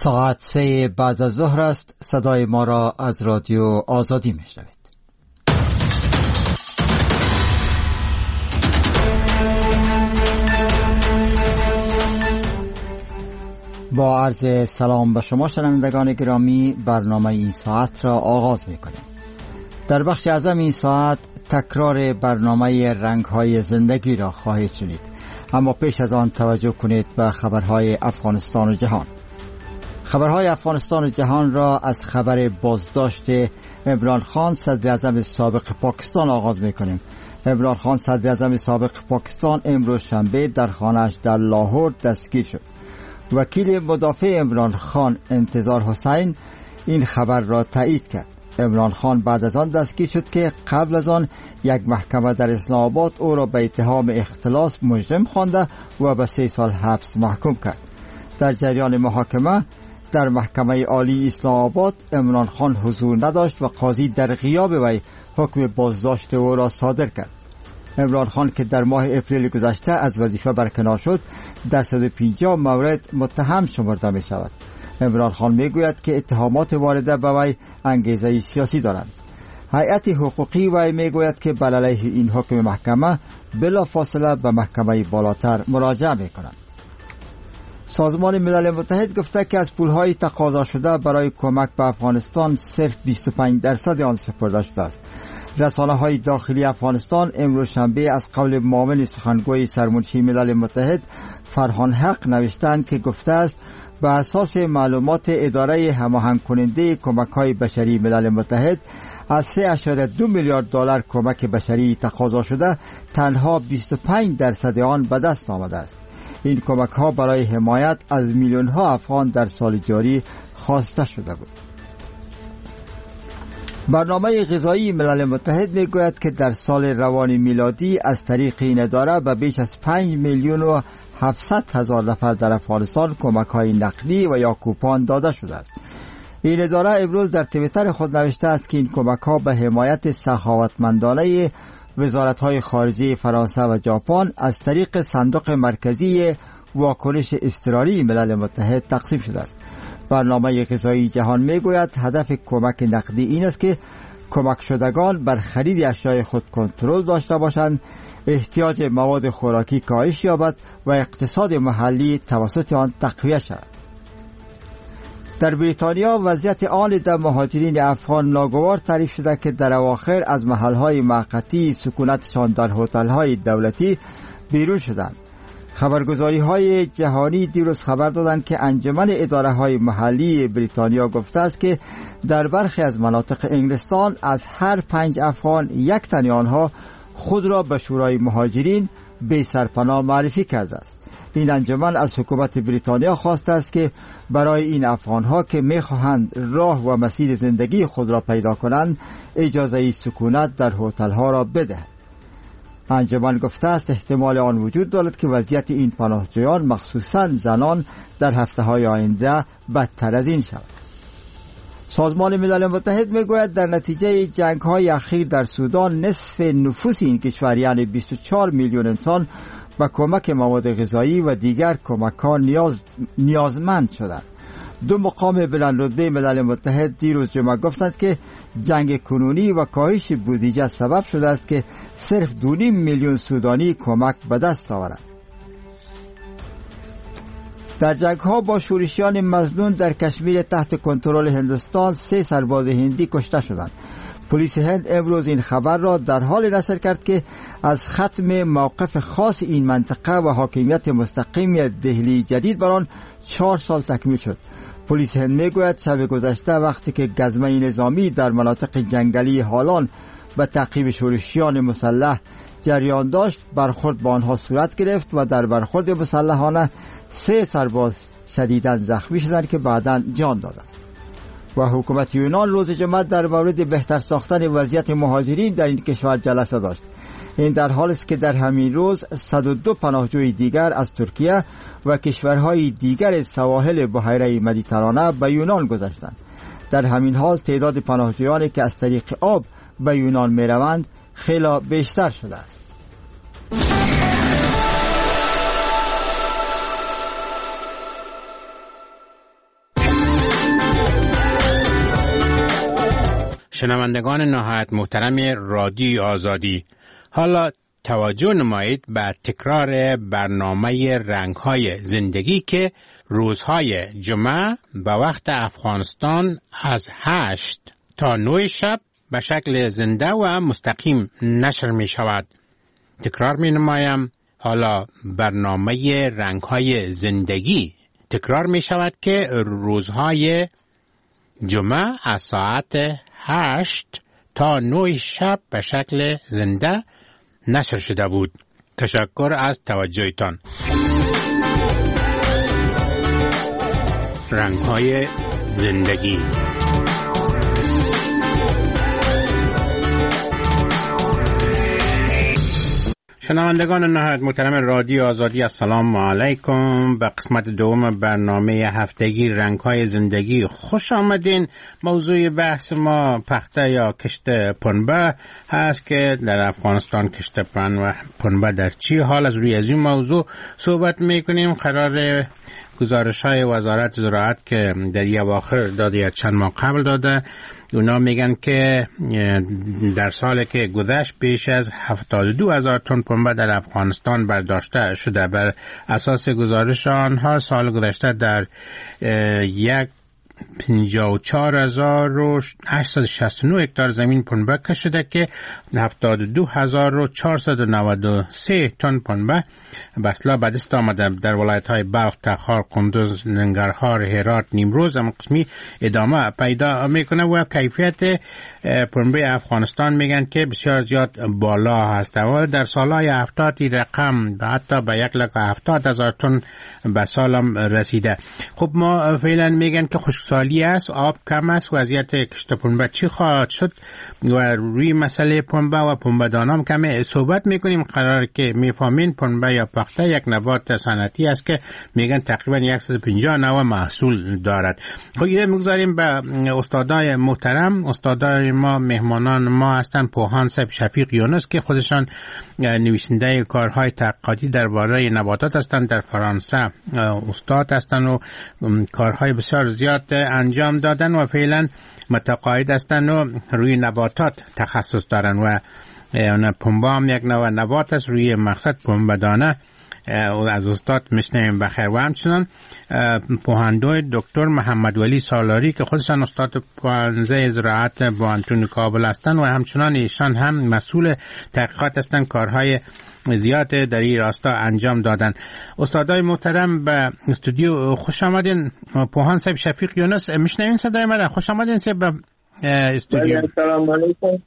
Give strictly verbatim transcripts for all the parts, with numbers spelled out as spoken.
ساعت سه بعد از ظهر است. صدای ما را از رادیو آزادی میشنوید. با عرض سلام به شما شنوندگان گرامی، برنامه این ساعت را آغاز می‌کنیم. در بخش اعظم این ساعت تکرار برنامه رنگ‌های زندگی را خواهید شنید، اما پیش از آن توجه کنید به خبرهای افغانستان و جهان. خبرهای افغانستان و جهان را از خبر بازداشت عمران خان صدر اعظم سابق پاکستان آغاز می‌کنیم. عمران خان صدر اعظم سابق پاکستان امروز شنبه در خانه‌اش در لاهور دستگیر شد. وکیل مدافع عمران خان انتظار حسین این خبر را تایید کرد. عمران خان بعد از آن دستگیر شد که قبل از آن یک محکمه در اسلام آباد او را به اتهام اختلاس مجرم خوانده و به سه سال حبس محکوم کرد. در جریان محاکمه در محکمه عالی اسلام آباد عمران خان حضور نداشت و قاضی در غیاب وی حکم بازداشت او را صادر کرد. عمران خان که در ماه اپریل گذشته از وظیفه برکنار شد، در صد و پنجاه مورد متهم شمرده می شود. عمران خان می گوید که اتهامات وارده به وی انگیزه سیاسی دارند. هیئت حقوقی وی می گوید که بر علیه این حکم محکمه بلافاصله به محکمه بالاتر مراجعه می کنند. سازمان ملل متحد گفته که از پولهای تقاضا شده برای کمک به افغانستان صرف بیست و پنج درصد آن سپرده شده است. رسانه های داخلی افغانستان امروز شنبه از قول معاون سخنگوی سرمنشی ملل متحد فرهان حق نوشتند که گفته است به اساس معلومات اداره هماهنگ کننده کمک های بشری ملل متحد از سه اشاره دو میلیارد دلار کمک بشری تقاضا شده تنها بیست و پنج درصد آن به دست آمده است. این کمک ها برای حمایت از میلیون ها افغان در سال جاری خواسته شده بود. برنامه غذایی ملل متحد می گوید که در سال روان میلادی از طریق این اداره به بیش از پنج میلیون و هفتصد هزار نفر در افغانستان کمک های نقدی و یا کوپان داده شده است. این اداره امروز در توییتر خود نوشته است که این کمک ها به حمایت سخاوتمندانه وزارت های خارجه فرانسه و ژاپن از طریق صندوق مرکزی واکنش اضطراری ملل متحد تقسیم شده است. برنامه غذایی جهان میگوید هدف کمک نقدی این است که کمک شدگان بر خرید اشیاء خود کنترل داشته باشند، احتیاج مواد خوراکی کاهش یابد و اقتصاد محلی توسط آن تقویت شود. در بریتانیا وضعیت آن عده مهاجرین افغان ناگوار تعریف شده که در اواخر از محلهای موقتی سکونتشان در هتل‌های دولتی بیرون شدند. خبرگزاری های جهانی دیروز خبر دادند که انجمن اداره های محلی بریتانیا گفته است که در برخی از مناطق انگلستان از هر پنج افغان یک تن آنها خود را به شورای مهاجرین بی سرپناه معرفی کرده است. این انجمن از حکومت بریتانیا خواسته است که برای این افغانها که میخواهند راه و مسیر زندگی خود را پیدا کنند اجازه سکونت در هتل‌ها را بدهد. انجمن گفته است احتمال آن وجود دارد که وضعیت این پناهجویان مخصوصاً زنان در هفته‌های آینده بدتر از این شود. سازمان ملل متحد میگوید در نتیجه جنگ‌های اخیر در سودان نصف نفوس این کشور یعنی بیست و چهار میلیون انسان به کمک مواد غذایی و دیگر کمک‌ها نیاز نیازمند شدند. دو مقام بلند رتبه ملل متحد دیروز جمعه گفتند که جنگ کنونی و کاهش بودجه سبب شده است که صرف دو نیم میلیون سودانی کمک به دست آورند. در جنگ‌ها با شورشیان مظنون در کشمیر تحت کنترل هندوستان سه سرباز هندی کشته شدند. پلیس هند امروز این خبر را در حال نشر کرد که از ختم موقف خاص این منطقه و حاکمیت مستقیم دهلی جدید بر آن چهار سال تکمیل شد. پلیس هند میگوید شب گذشته وقتی که گزمه نظامی در مناطق جنگلی هالان به تعقیب شورشیان مسلح جریان داشت، برخورد با آنها صورت گرفت و در برخورد مسلحانه سه سرباز شدیداً زخمی شدند که بعداً جان دادند. و حکومت یونان روز جمعه در مورد بهتر ساختن وضعیت مهاجرین در این کشور جلسه داشت. این در حالی است که در همین روز صد و دو پناهجوی دیگر از ترکیه و کشورهای دیگر سواحل بحیره مدیترانه به یونان گذشتند. در همین حال تعداد پناهجویانی که از طریق آب به یونان می روند خیلی بیشتر شده است. شنوندگان نهایت محترم رادیو آزادی، حالا توجه نمایید به تکرار برنامه رنگ‌های زندگی که روزهای جمعه به وقت افغانستان از هشت تا نه شب به شکل زنده و مستقیم نشر می شود. تکرار می نمایم، حالا برنامه رنگ‌های زندگی تکرار می شود که روزهای جمعه از ساعت هشت تا نه شب به شکل زنده نشر شده بود. تشکر از توجهتان. رنگ‌های زندگی. شنوندگان نهایت محترم رادیو آزادی، السلام علیکم. به قسمت دوم برنامه هفتگی رنگ‌های زندگی خوش آمدین. موضوع بحث ما پخته یا کشت پنبه هست که در افغانستان کشت پنبه در چی حال از روی از این موضوع صحبت میکنیم. قرار گزارش های وزارت زراعت که در یه اواخر داده یا چند ماه قبل داده، اونا میگن که در سال که گذشت بیش از هفتاد و دو هزار تن پنبه در افغانستان برداشته شده. بر اساس گزارش آنها سال گذشته در یک پنجاه و چهار هزار و هشتصد و شصت و نه هکتار زمین پنبه کشیده که هفتاد و دو هزار و چهارصد و نود و سه تن پنبه به اصطلاح به دست آمده. در ولایت‌های بلخ، تخار، قندوز، ننگرهار، هرات، نیمروز هم قسمی ادامه پیدا میکنه و کیفیت پنبه افغانستان میگن که بسیار زیاد بالا هست. اول در سالهای هفتاد رقم حتی به یک لک هفتاد هزار تن به سالم رسیده. خب ما فعلا میگن که خشکسالی است، آب کم است. وضعیت کشت پنبه چی خواهد شد و روی مسئله پنبه و پنبه دانام کمی صحبت میکنیم. قرار که میفهمین پنبه یا پخته یک نبات صنعتی است که میگن تقریبا صد و پنجاه نوع محصول دارد. خب اینه میگذاریم به استادای محترم. استادای ما، مهمانان ما هستن پوهان صاحب شفیق یونس که خودشان نویسنده کارهای تحقیقاتی درباره نباتات هستند، در فرانسه استاد هستند و کارهای بسیار زیاد انجام دادن و فعلا متقاعد هستند و روی نباتات تخصص دارن و پنبه هم یک نوع نبات است روی مقصد پنبه دانه. از استاد میشنویم بخیر. و همچنان پوهندوی دکتر محمد ولی سالاری که خودشان استاد پوهنځی زراعت پوهنتون کابل هستند و همچنان ایشان هم مسئول تحقیقات هستند، کارهای زیاد در این راستا انجام دادن. استادای محترم به استودیو خوش آمدین. پوهان صاحب شفیق یونس، میشنوین صدای من؟ خوش آمدین صاحب به استودیو. سلام علیکم.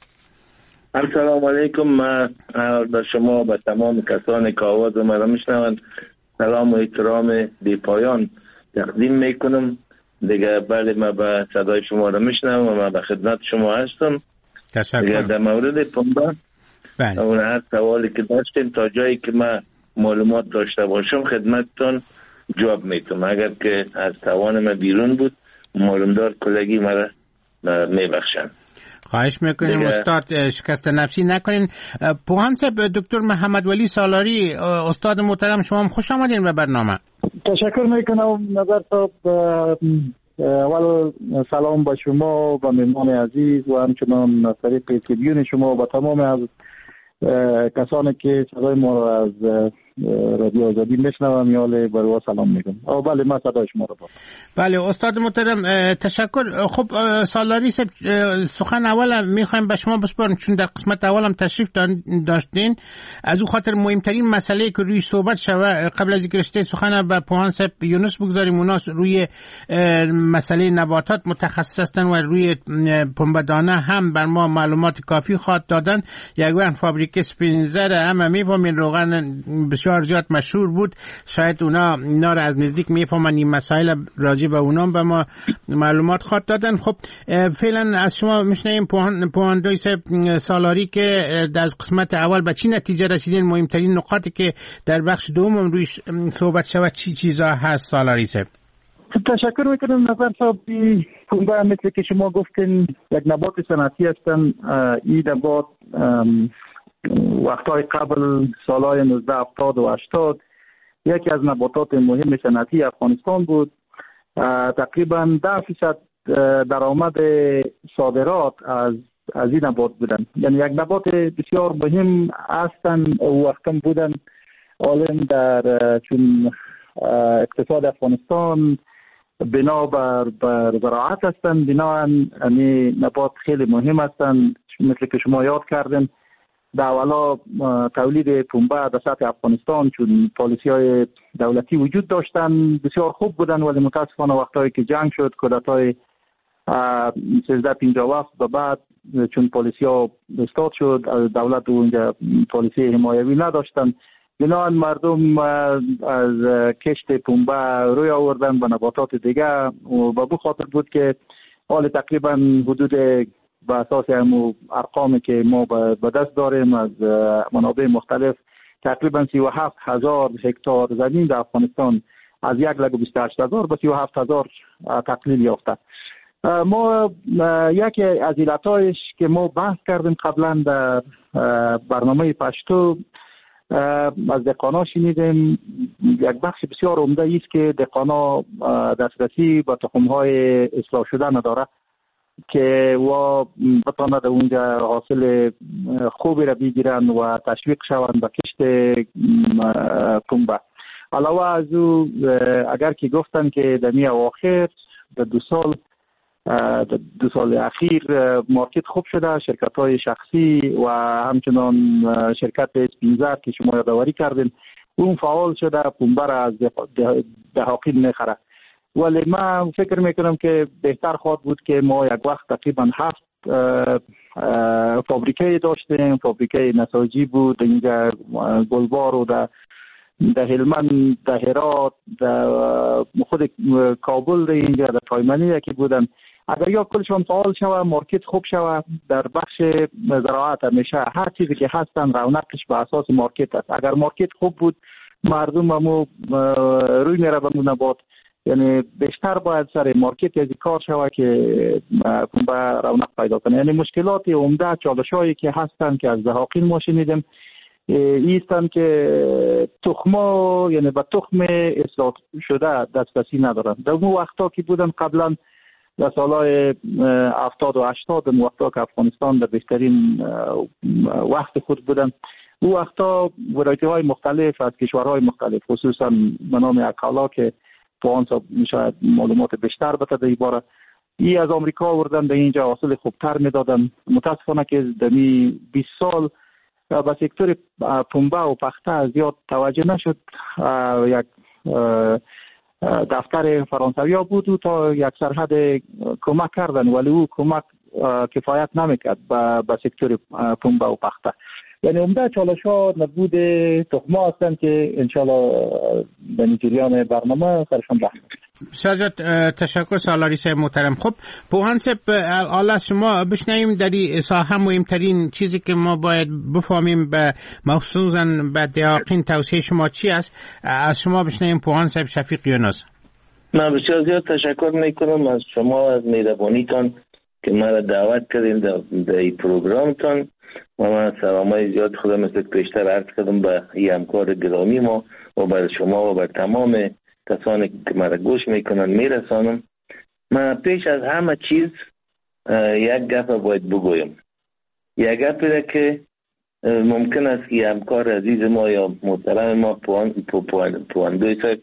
السلام علیکم. من به شما به تمام کسانی که آواز مرا میشنوند سلام و احترام بی پایان تقدیم میکنم. دیگه بله، من به صدای شما را میشنوم و من به خدمت شما هستم. تشکر. دیگه در مورد پنبه بله، اون هر سوالی که داشتیم تا جایی که من معلومات داشته باشم خدمتتون جواب میتونم. اگر که از توان من بیرون بود معلومدار کلگی مرا میبخشن. خواهش میکنیم استاد شکست نفسی نکنین. پوهان صاحب دکتر محمد ولی سالاری، استاد محترم، شما هم خوش آمدین به برنامه. تشکر میکنم نظر صاحب. اول سلام به شما و مهمان عزیز و همچنان از طریق تریبیون شما و تمام از کسانی که صدای ما را از رادیو آزادی میشنوم یال بروا سلام میگم. او بله، من صدای شما را دارم. بله استاد محترم، تشکر. خب سالاری صاحب، سخن اول میخوایم به شما بسپارم چون در قسمت اول هم تشریف داشتین. از او خاطر مهمترین مسئله که روی صحبت شوه قبل از اینکه رشته سخن به پوهان صاحب یونس بگذاریم، اونا روی مسئله نباتات متخصص هستن و روی پنبه دانه هم بر ما معلومات کافی خواهد دادن. یک وقت فابریکه سپینزر همه میفهمین روغن بسیار زیاد مشهور بود، شاید اونا اینا را از نزدیک میفهمن، این مسائل راجع به اونا به ما معلومات خواهد دادن. خب فعلا از شما میشنویم پوهندوی صاحب سالاری که از قسمت اول به چی نتیجه رسیدین، مهمترین نقاطی که در بخش دوم روی صحبت شود چی چیزا هست سالاری صاحب؟ تشکر میکنم نظر صاحب. پنبه مثل که شما گفتین یک نبات صنعتی هستن. این نبات وقتهای قبل سالهای نوزده هفتاد و هشتاد یکی از نباتات مهم صنعتی افغانستان بود. تقریبا ده فیصد درآمد صادرات از از این نبات بودن. یعنی یک نبات بسیار مهم هستند و وقتم بودن عالم در چون اقتصاد افغانستان بنا بر بر زراعت هستند، بنابراین این نبات خیلی مهم هستند. مثل که شما یاد کردن در اولا تولید پنبه در سطح افغانستان چون پالیسی های دولتی وجود داشتن بسیار خوب بودن، ولی متاسفانه وقتایی که جنگ شد کودتای سیزده پنجاه و هفت به بعد چون پالیسی ها استاد شد، دولت اونجا پالیسی حمایوی نداشتن، بنابراین مردم از کشت پنبه روی آوردن به نباتات دیگه و به بو خاطر بود که حال تقریبا حدود به اساس همو ارقامی که ما به دست داریم از منابع مختلف تقریبا سی و هفت هزار هکتار زمین در افغانستان از یک لگ و بیست و هشت هزار به سی و هفت هزار تقلیل یافته. ما یکی از علتایش که ما بحث کردیم قبلا در برنامه پشتو از دهقانا شنیدیم، یک بخش بسیار عمده است که دهقانا دسترسی به تخم‌های اصلاح شده نداره که و بتواند اونجا حاصل خوبی را بگیرن و تشویق شوند به کشت پنبه. علاوه از او اگر که گفتن که در می اواخر در دو سال دو سال اخیر مارکت خوب شده، شرکت های شخصی و همچنان شرکت اسپینزر که شما یادآوری کردین اون فعال شده، پنبه را از دهاقین میخره. ولی من فکر میکنم که بهتر خواهد بود که ما یک وقت تقریبا هفت فابریکه داشتیم، فابریکه نساجی بود اینجا گلبار و در در هلمند، در هرات، در خود کابل، در اینجا در تایمنی یکی بودن. اگر یا کلشون فعال شوه، مارکت خوب شوه، در بخش زراعت همیشه هر چیزی که هستن رونقش به اساس مارکت است. اگر مارکت خوب بود مردم همو روی میره به نبات، یعنی بیشتر باید سر مارکت از کار شوه که پنبه رونق پیدا کنه. یعنی مشکلات عمده چالشایی که هستن که از دهاقین ما شنیدیم ایستن که تخما یعنی به تخم اصلاح شده دسترسی ندارن. در اون وقتا که بودن قبلا در سالهای هفتاد و هشتاد در وقتا که افغانستان در بهترین وقت خود بودن، او وقتا ورایتی های مختلف از کشورهای مختلف خصوصا به نام اکالا که پوان صاحب شاید معلومات بیشتر بده در این باره، ای از آمریکا آوردن در اینجا حاصل خوبتر میدادن. متاسفانه که در بیست سال به سکتور پنبه و پخته زیاد توجه نشد. یک دفتر فرانسوی ها بود و تا یک سرحد کمک کردن ولی او کمک کفایت نمیکرد به سکتور پنبه و پخته. یعنی عمده چالش ها نبود تخمه هستن که انشالله به جریان برنامه سرشان بحث. سرجاد تشکر سالاریس محترم. خب پوهان صاحب حالا شما بشنویم در این ساحه مهمترین چیزی که ما باید بفهمیم به مخصوصا به دهاقین توصیه شما چی است؟ از شما بشنویم پوهان صاحب شفیق یونس. من بسیار زیاد تشکر میکنم از شما از مهربانیتان که مرا دعوت کردین در این پروگرامتان و من سلامای زیاد خدا مثل پیشتر عرض کردم به این همکار گرامی ما و بر شما و بر تمام کسانی که مرا گوش میکنن میرسانم. من پیش از همه چیز یک گپ باید بگویم، یک گپی را که ممکن است که همکار عزیز ما یا محترم ما پواندوی صاحب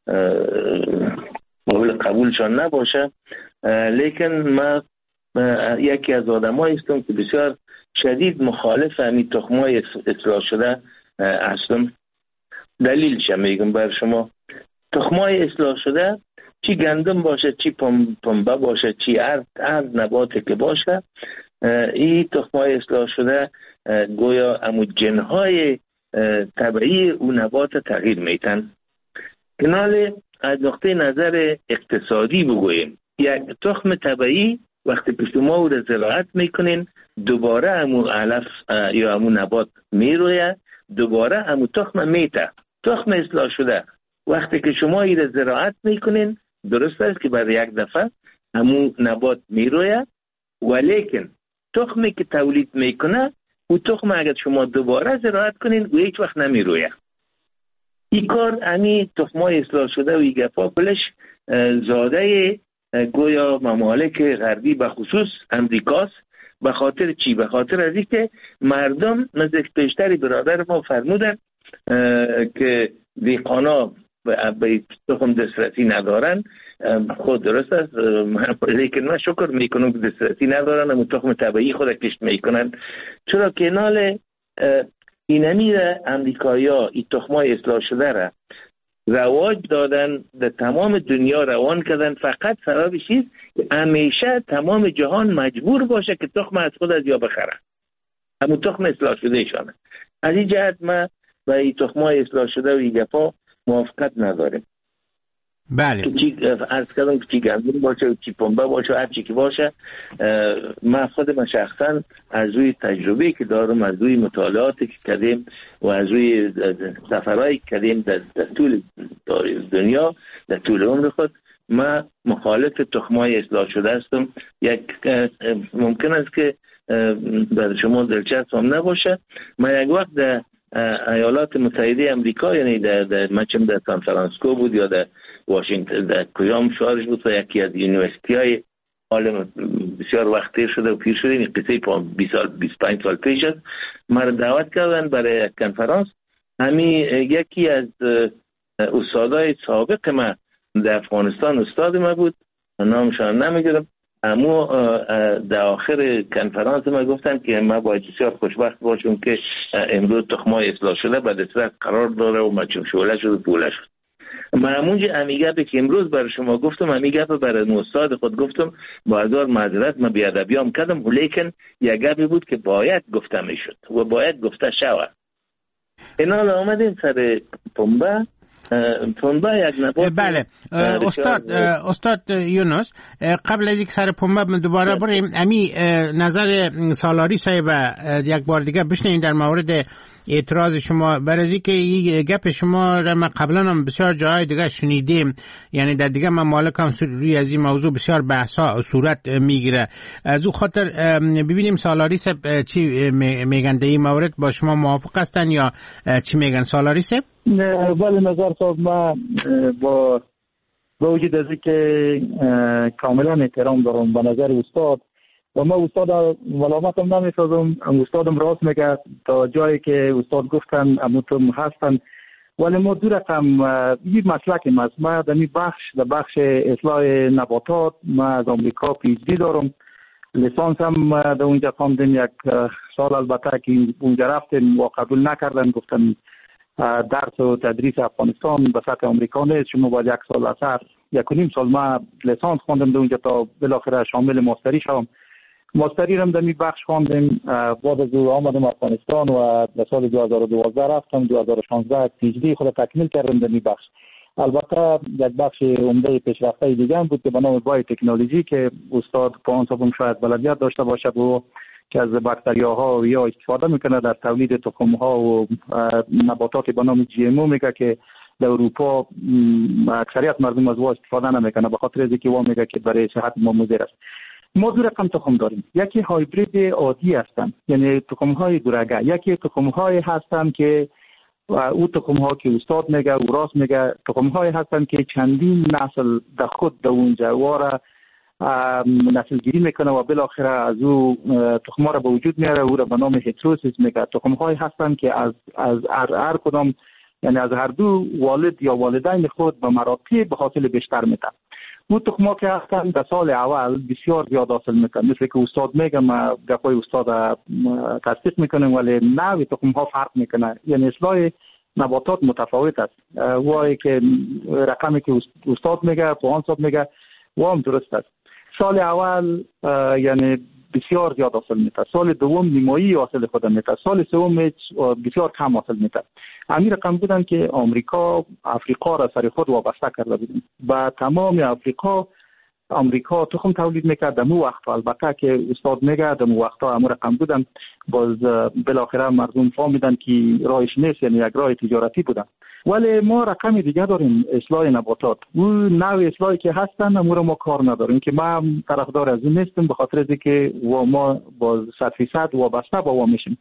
قبولشان نباشه، لیکن من یکی از آدم ها هستم که بسیار شدید مخالف همین تخمای اصلاح شده هستم. دلیلش میگم بر شما. تخمای اصلاح شده چی گندم باشه، چی پنبه باشه، چی هر هر نباتی که باشه، این تخمای اصلاح شده گویا امو جنهای طبیعی اون نبات تغییر میتن. کنال از نقطه نظر اقتصادی بگوییم، یک تخم طبیعی وقتی که شما او را زراعت میکنین دوباره امو علف یا امو نبات میروید، دوباره امو تخم میته. تخم اصلاح شده وقتی که شما این را زراعت میکنین درست است که برای یک دفعه امو نبات میروید، ولیکن تخمی که تولید میکنه او تخم اگر شما دوباره زراعت کنین او هیچ وقت نمیروید. این کار امی تخمای اصلاح شده و این گپا کلش زاده گویا ممالک غربی به خصوص امریکاست. به خاطر چی؟ به خاطر از اینکه مردم نزدیک پیشتری برادر ما فرمودن که دیقانا به تخم دسترسی ندارن. خود درست است، لیکن من شکر میکنم که دسترسی ندارن، اما تخم طبیعی خود کشت میکنن. چرا که نال اینمی را امریکایی ها این تخمای اصلاح شده را رواج دادن، در تمام دنیا روان کردن، فقط سببش است که همیشه تمام جهان مجبور باشه که تخم از خود از یا بخره، همون تخم اصلاح شده ایشانه. از این جهت ما با این تخمای اصلاح شده و این گفا موافقت نداریم. بله. که چی عرض کردم که چی گندم باشه، چی پنبه باشه، هر چی که باشه. من خود من شخصا از روی تجربه که دارم، از روی مطالعاتی که کردیم و از روی سفرهایی که کردیم در, در طول دنیا، در طول عمر خود، من مخالف تخمای اصلاح شده هستم. یک ممکن است که برای شما دلچسب هم نباشه، من یک وقت در ایالات متحده امریکا، یعنی در, در مچم در سان فرانسیسکو بود یا در واشنگتن، در کجام شهرش بود، و یکی از یونیورسیتی های عالم بسیار وقت شده و پیر شده، این قصه بیست سال بیست و پنج سال پیش است، مرا دعوت کردن برای کنفرانس. همین یکی از استادای سابق من در افغانستان استاد ما بود، نامشان نمیگیرم، اما در آخر کنفرانس ما گفتن که ما باید بسیار خوشبخت باشیم که امروز تخمای اصلاح شده به دسترس قرار داره و مچم شعله شد و پوله شد. من همونجا امیگه که امروز برای شما گفتم، امیگه برای استاد خود گفتم، با هزار معذرت من بیادبیام کردم، لیکن یک گپی بود که باید گفته میشد و باید گفته شود. اینا آمدیم سر پنبه. پنبه یک نبات. بله استاد استاد یونس، قبل از یک سر پنبه من دوباره بریم امی نظر سالاری صاحب یک بار دیگه بشنیم در مورد اعتراض شما. برای که این گپ شما را من قبلا هم بسیار جای دیگه شنیدیم، یعنی در دیگه ممالک هم روی از این موضوع بسیار بحثا صورت میگیره. از او خاطر ببینیم سالاری صاحب چی میگن در این مورد، با شما موافق هستن یا چی میگن سالاری صاحب؟ ولی نظر صاحب ما با با وجود از که کاملا احترام دارم به نظر استاد و ما استاد ملامتم نمیسازم، استادم راست میگه تا جایی که استاد گفتن اموتم هستن، ولی ما دو رقم یک مسلک ما ما در این بخش در بخش اصلاح نباتات ما از آمریکا پی اچ دی دارم، لیسانس هم در اونجا خواندم یک سال، البته که اونجا رفتم و قبول نکردن، گفتن درس و تدریس افغانستان به سطح آمریکا نیست، شما باید یک سال اثر یک و نیم سال. ما لیسانس خواندم در اونجا تا بالاخره شامل ماستری شدم. ماستری هم در می بخش خواندم، بعد از او آمدم افغانستان و در سال دو هزار و دوازده رفتم، دو هزار و شانزده پی اچ دی خود تکمیل کردم در می بخش. البته یک بخش عمده پیشرفته دیگه هم بود که به نام بای تکنولوژی که استاد پان صاحب شاید بلدیت داشته باشه و که از باکتریاها یا استفاده میکنه در تولید تخم‌ها و نباتات به نام جی ام او، میگه که در اروپا اکثریت مردم از وا استفاده نمیکنه به خاطر اینکه وا میگه که برای صحت ما مضر است. ما دو رقم تخم داریم، یکی هایبرید عادی هستن، یعنی تخم‌های گورگه، یکی تخم‌های هستن که او تخم‌ها که استاد میگه و راست میگه، تخم‌های هستن که چندین نسل در خود در اونجا واره نسل گیری میکنه و بالاخره از او تخم‌ها را به وجود میاره، او را به نام هتروسیس میگه. تخم‌های هستن که از از هر, هر کدام، یعنی از هر دو والد یا والدین خود به مراتب به حاصل بیشتر میده. اون تخم‌ها که هستن در سال اول بسیار زیاد حاصل میکنه، مثل که استاد میگه، ما گپای استاد تصدیق میکنیم، ولی نوع تخم‌ها فرق میکنه، یعنی اصلاح نباتات متفاوت است. وای که رقمی که استاد میگه، پوهان صاحب میگه، و هم درست است. سال اول یعنی بسیار زیاد حاصل میده، سال دوم نیمایی حاصل خود میده، سال سوم بسیار کم حاصل میده. همین رقم بودن که آمریکا افریقا را سر خود وابسته کرده بودن، با تمام افریقا آمریکا تخم تولید میکرد. در مو وقت البته که استاد میگه در مو وقتا همون رقم بودن، باز بالاخره مردم فهمیدن که راهش نیست، یعنی یک راه تجارتی بودن. ولی ما رقم دیگه داریم، اصلاح نباتات. اون نوع اصلاحی که هستن امور ما کار نداریم، که ما طرفدار از این نیستیم، به خاطر اینکه و ما با صد فیصد وابسته با وا میشیم.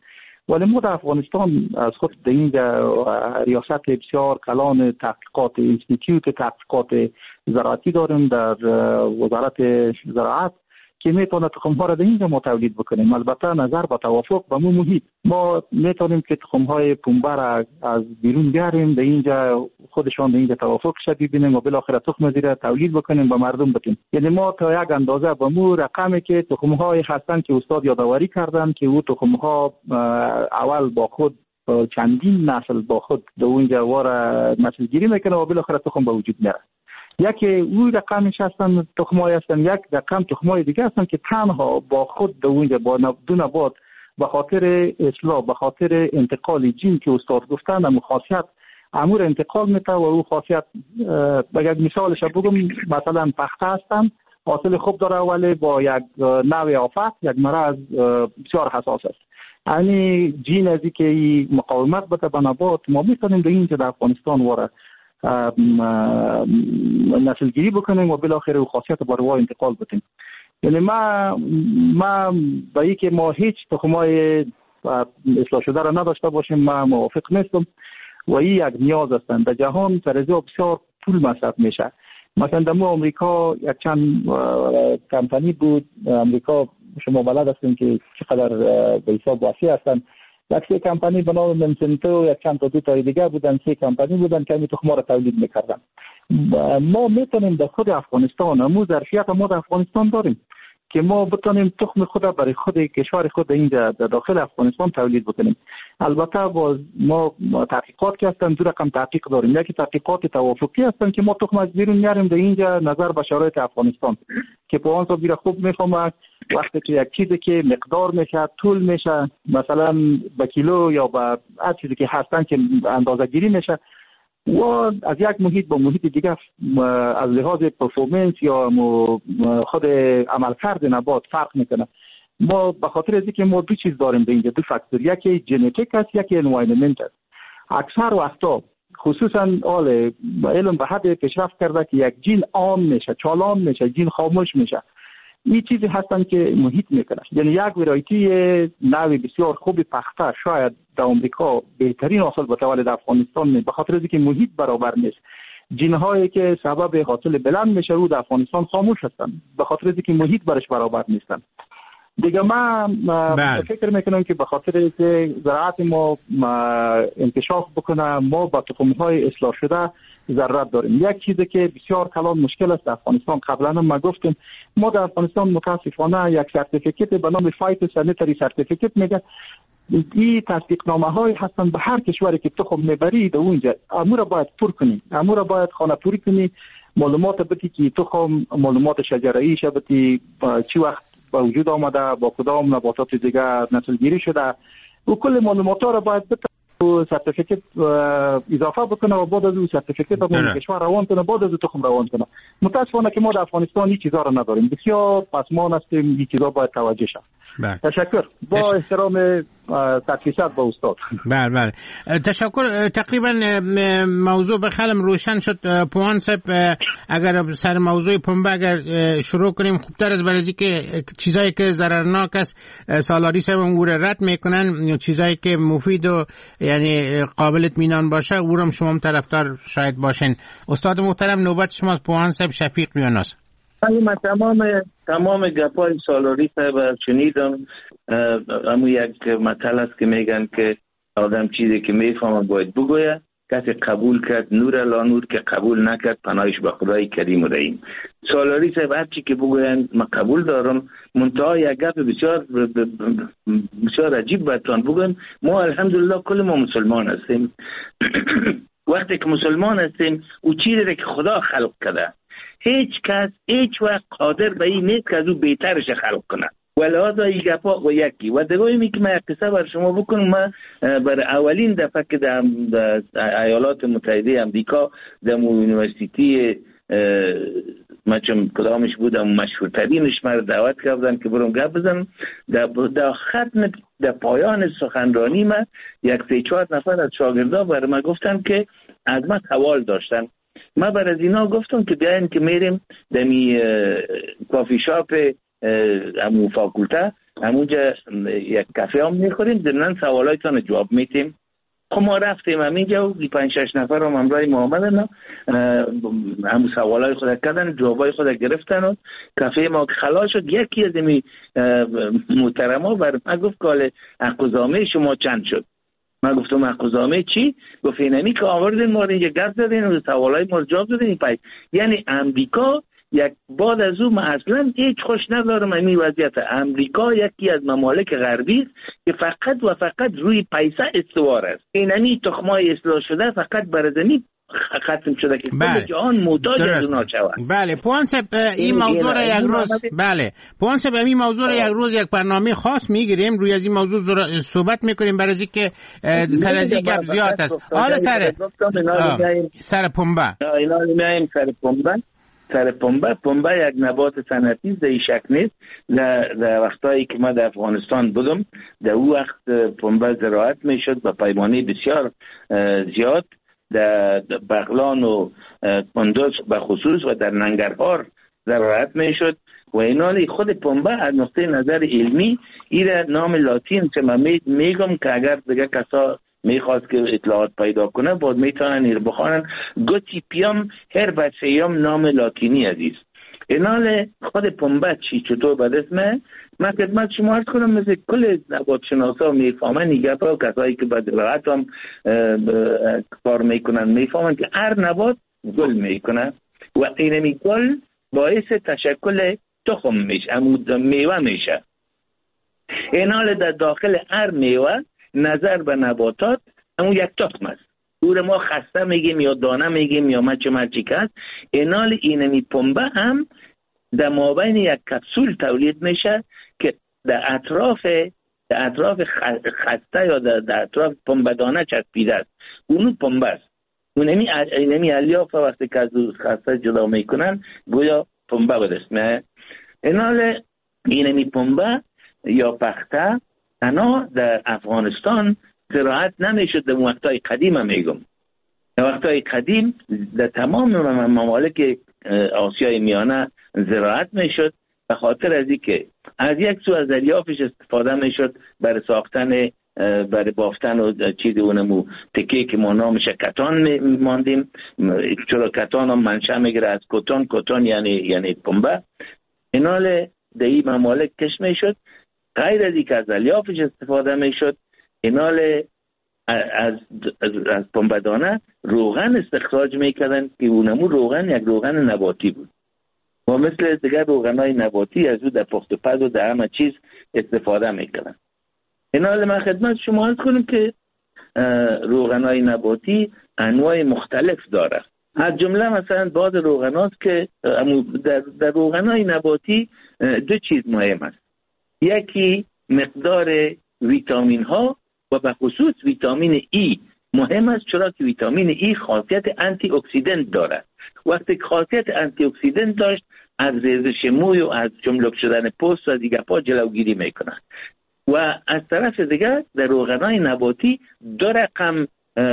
ولی ما در افغانستان از خود در اینجا ریاست بسیار کلان تحقیقات اینستیتوت تحقیقات زراعتی داریم در وزارت زراعت که میتونه تخم ها را در اینجا ما تولید بکنیم. البته نظر با توافق با مو محیط ما میتونیم که تخم های پنبه را از بیرون بیاریم در اینجا خودشان در اینجا توافق شد ببینیم و بالاخره تخم زیر تولید بکنیم به مردم بدیم. یعنی ما تا یک اندازه با مو رقمی که تخم های هستن که استاد یادآوری کردن که او تخم ها اول با خود چندین نسل با خود در اونجا واره نسل گیری میکنه و بالاخره تخم به وجود میاره. یکی او رقمش هستن تخمای هستن، یک رقم تخمای دیگه هستن که تنها با خود در اونجا با دو نبات به خاطر اصلاح به خاطر انتقال جین که استاد گفتن امو خاصیت امور انتقال میته و او خاصیت بگه مثالش بگم مثلا پخته هستن حاصل خوب داره ولی با یک نوع آفت یک مرض بسیار حساس است. یعنی جین ازی که مقاومت بده به نبات ما میتونیم در اینجا در افغانستان واره نسل گیری بکنیم و بالاخره او خاصیت با روای انتقال بدیم. یعنی ما ما با ای که ما هیچ تخمای اصلاح شده را نداشته باشیم ما موافق نیستم و این یک نیاز هستند. در جهان فرضی بسیار پول مصرف میشه. مثلا در امریکا یک چند کمپانی بود، امریکا شما بلد هستین که چقدر به حساب واسع هستند. یک سه کمپانی به نام منسنتو یک چند تا دو تا دیگه بودن، سه کمپانی بودن که این تخم‌ها را تولید میکردن. ما میتونیم در خود افغانستان همون ظرفیت ما در افغانستان داریم که ما بتونیم تخم خود برای خود کشور خود اینجا در داخل افغانستان تولید بکنیم. البته باز ما تحقیقات که هستن دو رقم تحقیق داریم. یکی تحقیقات توافقی هستن که ما تخم از بیرون میاریم در اینجا نظر به شرایط افغانستان که پوان صاحب بیره خوب میفهمه وقتی که یک چیزی که مقدار میشه طول میشه مثلا به کیلو یا به هر چیزی که هستن که اندازه گیری میشه و از یک محیط با محیط دیگه از لحاظ پرفورمنس یا خود عملکرد نبات فرق میکنه. ما به خاطر از اینکه ما دو چیز داریم به اینجا، دو فاکتور، یکی ژنتیک است یکی انوایرنمنت است. اکثر وقتا خصوصا آل علم به حد پیشرفت کرده که یک جین آن میشه، چالان میشه، جین خاموش میشه. این چیزی هستن که محیط میکنه. یعنی یک ورایتی نوع بسیار خوب پخته شاید در امریکا بهترین حاصل بده ولی در افغانستان نه، به خاطر اینکه محیط برابر نیست. جین‌هایی که سبب حاصل بلند میشه رو در افغانستان خاموش هستن به خاطر اینکه محیط برش برابر نیستن. دیگه من فکر میکنم که به خاطر اینکه زراعت ما انکشاف بکنه ما با تخم‌های اصلاح شده ضرورت داریم. یک چیزی که بسیار کلان مشکل است در افغانستان قبلا هم ما گفتیم ما در افغانستان متاسفانه یک سرتیفیکت به نام فایتو سانیتری سرتیفیکت میگه. این تصدیق نامه های هستن به هر کشوری که تخم میبری در اونجا امور باید پر کنی، امور باید خانه پوری کنی، معلومات بدی که تخم معلومات شجره‌ای شبتی چی وقت با وجود آمده با کدام نباتات دیگه نسل گیری شده و کل معلومات ها را باید بده و سرتیفیکت اضافه بکنه و بعد از اون سرتیفیکت هم کشور روان کنه بعد از تخم روان کنه. متاسفانه که ما در افغانستان این چیزا رو نداریم. بسیار پسمان هستیم، این چیزا باید توجه شه. تشکر. با احترام صد فیصد با استاد. بله بله تشکر. تقریبا موضوع به خلم روشن شد. پوان صاحب اگر سر موضوع پنبه اگر شروع کنیم خوبتر از برای که چیزایی که ضررناک است سالاری صاحب او را رد میکنن، چیزایی که مفید و یعنی قابل اطمینان باشه او را شما هم طرفدار شاید باشین. استاد محترم نوبت شماست. پوان صاحب شفیق یونس. من تمام تمام گپای سالاری صاحب شنیدم. اما یک مطلب است که میگن که آدم چیزی که میفهمه باید بگویه. کسی قبول کرد نور لا نور، که قبول نکرد پناهش به خدای کریم و رحیم. سالاری صاحب هر چی که بگوین من قبول دارم. منتها یک گپ بسیار بسیار عجیب براتون بگم. ما الحمدلله کل ما مسلمان هستیم. وقتی که مسلمان هستیم او چیزی که خدا خلق کرده هیچ کس هیچ وقت قادر به این نیست که از او بهترش خلق کنه. ولهذا این گپا و یکی و دیگه که من قصه بر شما بکنم. من بر اولین دفعه که در ایالات متحده آمریکا در یونیورسیتی مچم کدامش بودم مشهورترینش مرا دعوت کردن که برم گپ بزنم. در در ختم در پایان سخنرانی من یک سه چهار نفر از شاگردان برای من گفتن که از من سوال داشتن. من بر از اینا گفتم که بیاین که میریم دمی کافی شاپ همون فاکولته همونجا یک کافه هم میخوریم، ضمن سوالایتان جواب میتیم. خب ما رفتیم همینجا و پنج شش نفر هم همراه ما آمدن، همون سوالای خود کردن، جوابای خود گرفتن و کافه ما خلاص شد. یکی از این محترما بر ما گفت که حقوزامه شما چند شد؟ من گفتم حقوزامه چی؟ گفت اینمی که آوردین ما رو اینجا گرد دادین و سوالای ما رو جواب دادین. پای یعنی امریکا یک بعد از اون من اصلا هیچ خوش ندارم این وضعیت. امریکا یکی از ممالک غربی است که فقط و فقط روی پیسه استوار است. اینمی تخمای اصلاح شده فقط بر زمین ختم شده که کل جهان محتاج از اونها شود. بله پوانسب این موضوع را یک روز بله پوانسب این موضوع را یک روز یک برنامه خاص میگیریم، روی از این موضوع صحبت میکنیم برای اینکه سر از این گپ زیاد است. حالا سر سر پنبه اینا میایم سر پنبه سر پنبه پنبه یک نبات صنعتی زی شک نیست. در وقتایی که ما در افغانستان بودم در اون وقت پنبه زراعت میشد به پیمانه بسیار زیاد در بغلان و کندوز به خصوص و در ننگرهار زراعت میشد و اینالی خود پنبه از نقطه نظر علمی ایره نام لاتین که من میگم که اگر دیگه کسا میخواست که اطلاعات پیدا کنه باید میتونن ایر بخوانن گوتیپیوم هربسیوم نام لاتینی عزیز. اینال خود پنبه چی چطور بد اسمه من خدمت شما عرض کنم مثل کل نبات شناسا میفهمن نیگه و کسایی که باید راحت هم کار میکنن میفهمن که هر نبات گل میکنه و اینمی گل باعث تشکل تخم میشه، میوه میشه. اینال در داخل هر میوه نظر به نباتات همون یک تخم است. او ما خسته میگیم یا دانه میگیم یا مچ مچی کس. اینال اینمی پنبه هم در مابین یک کپسول تولید میشه که در اطراف در اطراف خسته یا در, در اطراف پنبه دانه چسبیده است. اونو پنبه است. اونمی اینمی الیاف وقتی که از خسته جدا میکنن گویا پنبه بود اسمه. اینال اینمی پنبه یا پخته انا در افغانستان زراعت نمیشد. در وقتای قدیم هم میگم در وقتای قدیم در تمام ممالک آسیای میانه زراعت میشد به خاطر از اینکه از یک سو از الیافش استفاده میشد برای ساختن برای بافتن و چیز اونمو تکه که ما نامش کتان ماندیم. چرا کتان هم منشأ میگیره از کتان، کتان یعنی یعنی پنبه. اینال در این ممالک کش میشد. غیر از اینکه از الیافش استفاده میشد اینال از از, از پنبه دانه روغن استخراج میکردن که اونمو روغن یک روغن نباتی بود و مثل دیگر روغنای نباتی از او در پخت و پز و در همه چیز استفاده میکردن. اینال من خدمت شما عرض کنم که روغنای نباتی انواع مختلف داره. از جمله مثلا بعض روغناست که در, در روغنای نباتی دو چیز مهم است. یکی مقدار ویتامین ها و به خصوص ویتامین ای مهم است، چرا که ویتامین ای خاصیت آنتی اکسیدنت دارد. وقتی خاصیت آنتی اکسیدنت داشت از ریزش موی و از جملک شدن پوست و دیگه پا جلوگیری میکنه. و از طرف دیگر در روغنای نباتی دو رقم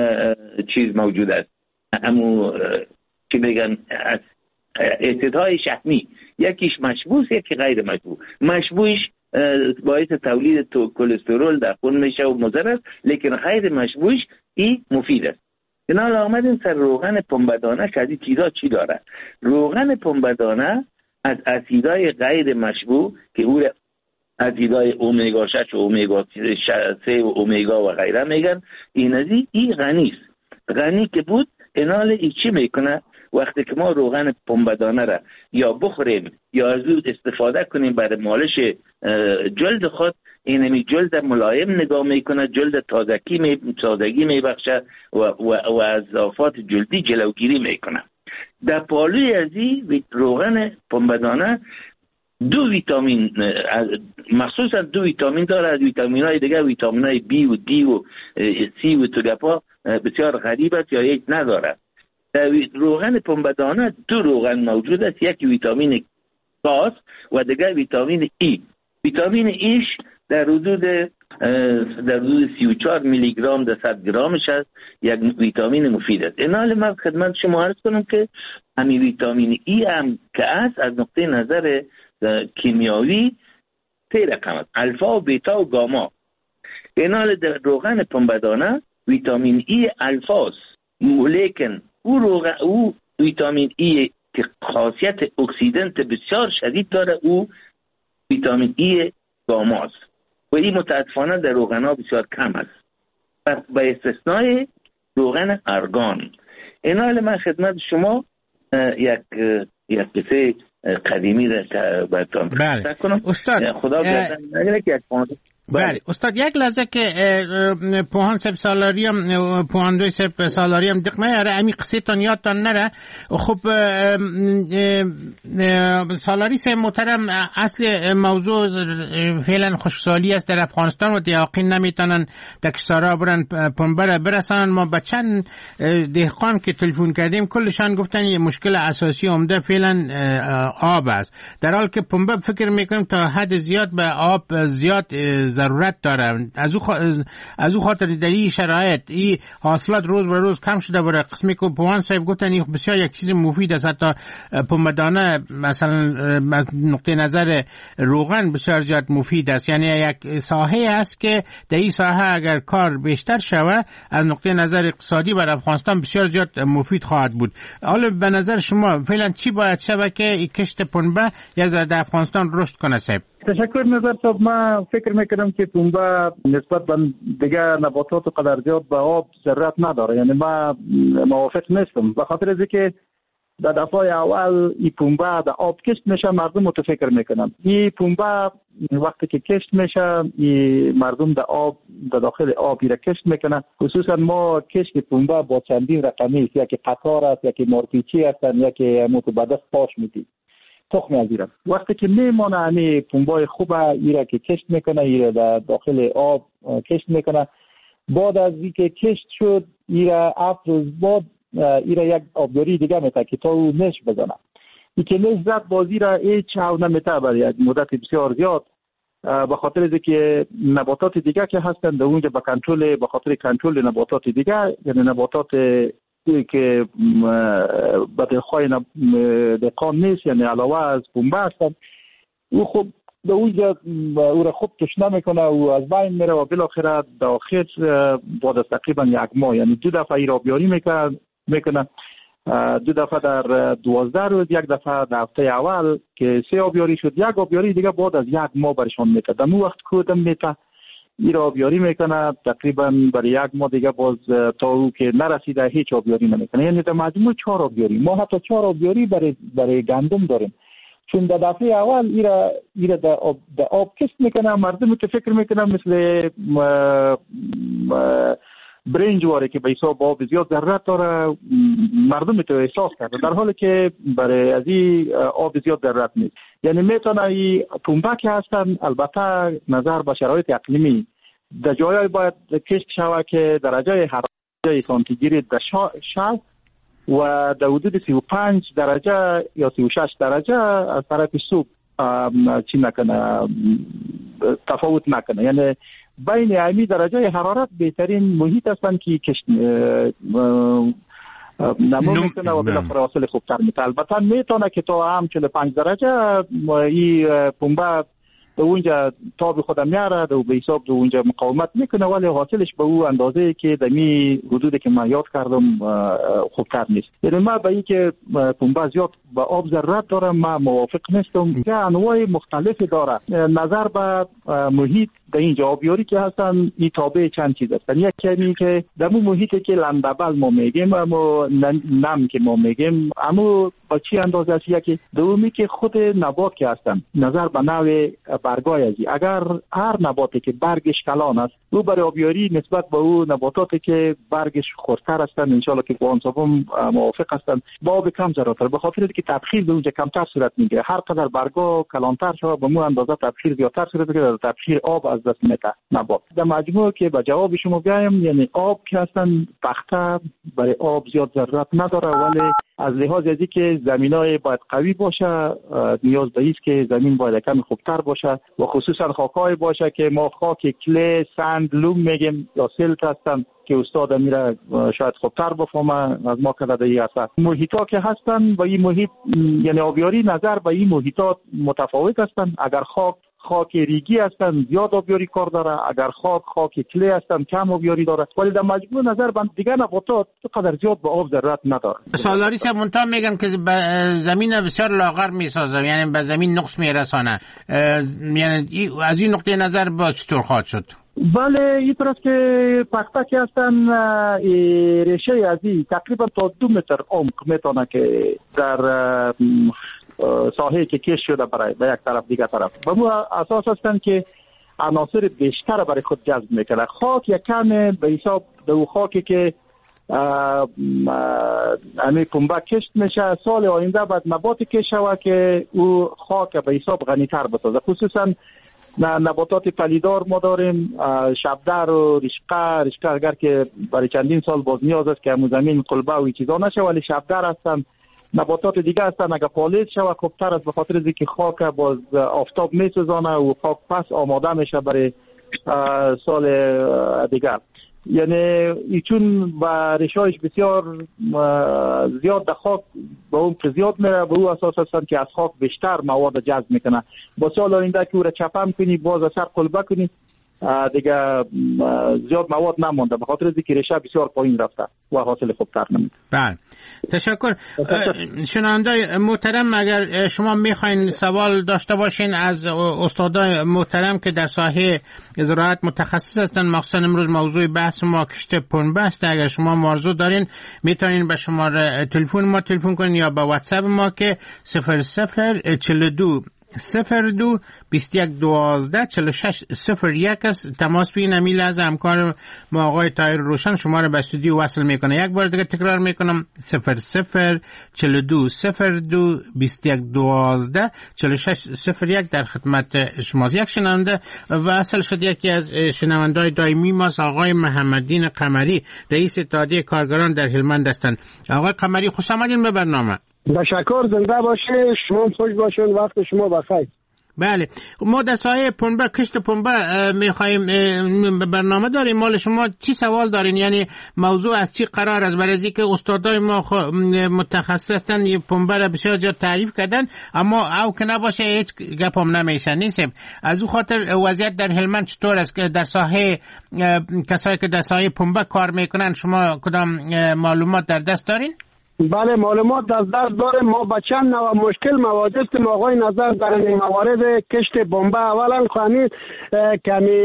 چیز موجود است، همو که میگن از اسیدهای شحمی، یکیش مشبوس یکی غیر مشبوع. مشبوعش باعث تولید تو کلسترول در خون میشه و مضر است، لیکن غیر مشبوعش این مفید است. اینا آمدیم سر روغن پنبه‌دانه که از این چیزا چی داره. روغن پنبه‌دانه از اسیدهای غیر مشبوع که او اسیدهای اومگا شش و اومگا سه و اومگا و غیره میگن، این از این غنی است. غنی که بود اینال ای چی میکنه؟ وقتی که ما روغن پنبه‌دانه را یا بخوریم یا از او استفاده کنیم برای مالش جلد خود، اینمی جلد ملایم نگاه میکنه، جلد تازگی می تازگی میبخشه و, و, و از آفات جلدی جلوگیری میکنه. در پالوی از این روغن پنبه‌دانه دو ویتامین، مخصوصا دو ویتامین داره. از ویتامین های دیگه ویتامین های بی و دی و سی و توگپا بسیار غریب است یا یک نداره. در روغن پنبه‌دانه دو روغن موجود است، یک ویتامین کاس و دیگر ویتامین ای. ویتامین ایش در حدود در حدود سی و چهار میلی گرم در صد گرمش است، یک ویتامین مفید است. اینال من خدمت شما عرض کنم که همین ویتامین ای هم که است از نقطه نظر کیمیاوی سه رقم است: الفا و بیتا و گاما. اینال در روغن پنبه‌دانه ویتامین ای الفاست، لیکن او روغن او ویتامین ای که خاصیت اکسیدنت بسیار شدید داره او ویتامین ای گاماست و این متاسفانه در روغن ها بسیار کم است به استثنای روغن ارگان. اینال من خدمت شما یک یک قصه قدیمی را که براتون بله. کنم. استاد خدا بیامرزه که یک بله استاد یک لحظه که پوهان سب سالاری هم پوهان دوی سب سالاری هم دق نیاره امی قصه تان یادتان نره. خب سالاری سب محترم اصل موضوع فعلا خشکسالی است در افغانستان و دیاقین نمیتونن دکسارا برن پنبه برسن. ما به چند دهقان که تلفن کردیم کلشان گفتن یه مشکل اساسی عمده فعلا آب است، در حال که پنبه فکر میکنیم تا حد زیاد به آب زیاد ضرورت داره. از او خ... از او خاطر در این شرایط این حاصلات روز به روز کم شده بره. قسمی که پوان صاحب گفتن این بسیار یک چیز مفید است، حتی پنبه‌دانه مثلا از نقطه نظر روغن بسیار زیاد مفید است. یعنی یک ساحه است که در این ساحه اگر کار بیشتر شود از نقطه نظر اقتصادی بر افغانستان بسیار زیاد مفید خواهد بود. حالا به نظر شما فعلا چی باید شود که این کشت پنبه یک ذره در افغانستان رشد کنه صاحب؟ تشکر نظر صاحب. من فکر میکنم که پنبه نسبت به دیگه نباتات قدر زیاد به آب ضرورت نداره. یعنی من موافق نیستم به خاطر از اینکه در دفعه اول این پنبه در آب کشت میشه مردم متفکر میکنن. این پنبه وقتی که کشت میشه این مردم در آب در داخل آب را کشت میکنن. خصوصا ما کشت پنبه با چندین رقمی است، یکی قطار است، یکی مارپیچی هستن، یکی متبادل پاش میدی تخم از ایران. وقتی که میمانه همی پنبه خوبه ایره که کشت میکنه، ایره در داخل آب کشت میکنه. بعد از اینکه کشت شد ایره هفت روز بعد ایره یک آبیاری دیگه میته که تا او نش بزنه. این که نش زد بازی را هیچ او نمیته برای یک مدت بسیار زیاد به خاطر از اینکه نباتات دیگه که هستن در اونجا به کنترل به خاطر کنترل نباتات دیگه، یعنی نباتات که به دلخواه دهقان نیست، یعنی علاوه از پنبه هستن، او خب در اونجا او را خوب تشنه میکنه و از بین میره و بالاخره در آخر بعد از تقریبا یک ماه یعنی دو دفعه ای را آبیاری میکنه میکنه دو دفعه در دوازده روز، یک دفعه در هفته اول که سه آبیاری شد، یک آبیاری دیگه بعد از یک ماه برشان میکنه. در اون وقت کودم میته این را آبیاری میکنه تقریبا برای یک ماه دیگه باز تا او که نرسیده هیچ آبیاری نمیکنه. یعنی در مجموع چهار آبیاری. ما حتی چهار آبیاری برای برای گندم داریم، چون در دفعه اول ایرا ایرا در آب در آب کشت میکنه. مردم که فکر میکنه مثل برنج واره که به حساب آب زیاد ضرورت داره، مردم تو احساس کرده، در حالی که برای از این آب زیاد ضرورت نیست. یعنی میتونه این پنبه که هستن البته نظر به شرایط اقلیمی در جایی باید کشت شود که درجه حرارت سانتیگراد در شصت و در حدود سی و پنج درجه یا سی و شش درجه از طرف صبح چی نکنه تفاوت نکنه. یعنی بین امی درجه حرارت بهترین محیط هستند که کشت نمو میکنه و بلا فراصل خوبتر میتونه. البته میتونه که تا هم چهل و پنج درجه این پنبه به اونجا تاب خودم میاره و به حساب به اونجا مقاومت میکنه، ولی حاصلش به اون اندازه که دمی حدودی که من یاد کردم خوبتر نیست. یعنی ما به این که پنبه زیاد به آب ضرورت داره ما موافق نیستم. که انواع مختلفی داره. نظر به محیط در اینجا آبیاری که هستن این تابع چند چیز هستن. یک کمی که در اون محیطی که لندبل ما میگیم اما نم که ما میگیم اما با چی اندازه است؟ یکی دومی که خود نبات که هستن نظر به نوع برگای ازی. اگر هر نباتی که برگش کلان است او برای آبیاری نسبت به او نباتاتی که برگش خردتر هستن انشالله که با انصافم موافق هستن با آب کم ضرورت داره، به خاطر اینکه تبخیر به اونجا کمتر صورت میگیره. هر قدر برگا کلانتر شود به مو اندازه تبخیر زیادتر صورت میگیره. تبخیر آب از از دست میده نبات. در مجموع که به جواب شما بیایم، یعنی آب که هستن پخته برای آب زیاد ضرورت نداره، ولی از لحاظ ازی که زمینای باید قوی باشه، نیاز به است که زمین باید کمی خوبتر باشه و خصوصا خاکای باشه که ما خاک کلی، سند، لوم میگیم یا سلت هستن که استاد میره شاید خوبتر بفهمه از ما که در این اثر. محیطا که هستن با این محیط، یعنی آبیاری نظر به این محیطات متفاوت هستن. اگر خاک خاک ریگی هستن زیاد آبیاری کار داره، اگر خاک خاک کلی هستن کم آبیاری داره، ولی در مجموع نظر بند دیگه نباتات قدر زیاد به آب ضرورت نداره. سالاری صاحب منتها میگن که زمین بسیار لاغر میسازه، یعنی به زمین نقص میرسانه، یعنی از این نقطه نظر با چطور خواهد شد؟ بله، این طرف که پخته که هستن ریشه ازی تقریبا تا دو متر عمق میتونه که در ساحه که کش شده برای به یک طرف دیگه طرف به مو اساس هستن که عناصر بیشتر برای خود جذب میکنه. خاک یک کم به حساب دو خاکی که امی پنبه کشت میشه، سال آینده بعد نبات کش شوه که او خاک به حساب غنیتر بسازه. خصوصا نباتات پلیدار ما داریم، شبدر و رشقه. رشقه اگر که برای چندین سال باز نیاز است که همون زمین قلبه و چیزا نشه، ولی شبدر هستن. نباتات دیگه هستن اگر پالیز شوه خوبتر است، به خاطر از اینکه خاک باز آفتاب میسوزانه و خاک پس آماده میشه برای سال دیگر. یعنی ایچون با ریشایش بسیار زیاد در خاک به اون زیاد میره، به اون اساس هستن که از خاک بیشتر مواد جذب میکنه. با سال آینده که او را چپم کنی باز اثر قلبه کنی دیگه زیاد مواد نمونده، به خاطر اینکه ریشه بسیار پایین رفته و حاصل خوبتر نمیده. بله، تشکر. شنوندای محترم، اگر شما میخواین سوال داشته باشین از استادای محترم که در ساحه زراعت متخصص هستن، مخصوصا امروز موضوع بحث ما کشت پنبه است، اگر شما موضوع دارین میتونین به شماره تلفن ما تلفن کنین یا به واتساپ ما که صفر صفر چهل و دو صفر دو بیست و یک دوازده چهل و شش صفر یک است. تماس بگیرید. امیل از همکار ما آقای طاهر روشن شما رو به استودیو وصل میکنه. یک بار دیگه تکرار میکنم، صفر صفر چهل و دو صفر دو بیست و یک دوازده چهل و شش صفر یک در خدمت شماست. یک شنونده وصل شد، یکی از شنونده‌های دائمی ما آقای محمدین قمری، رئیس اتحادیه کارگران در هلمند هستند. آقای قمری خوش آمدین به برنامه. تشکر، زنده باشه، شما خوش باشین، وقت شما بخیر. بله، ما در سایه پنبه، کشت پنبه میخوایم برنامه داریم. مال شما چی سوال دارین؟ یعنی موضوع از چی قرار است؟ برای اینکه استادای ما متخصص هستن پنبه را بسیار جا تعریف کردن، اما او که نباشه هیچ گپ هم نمیشه نیست. از او خاطر وضعیت در هلمند چطور است که در ساحه کسایی که در سایه پنبه کار میکنن شما کدام معلومات در دست دارین؟ بله، معلومات در دست داریم. ما با چند نوع مشکل مواجه هستیم آقای نظر در این موارد کشت پنبه. اولا خواهی کمی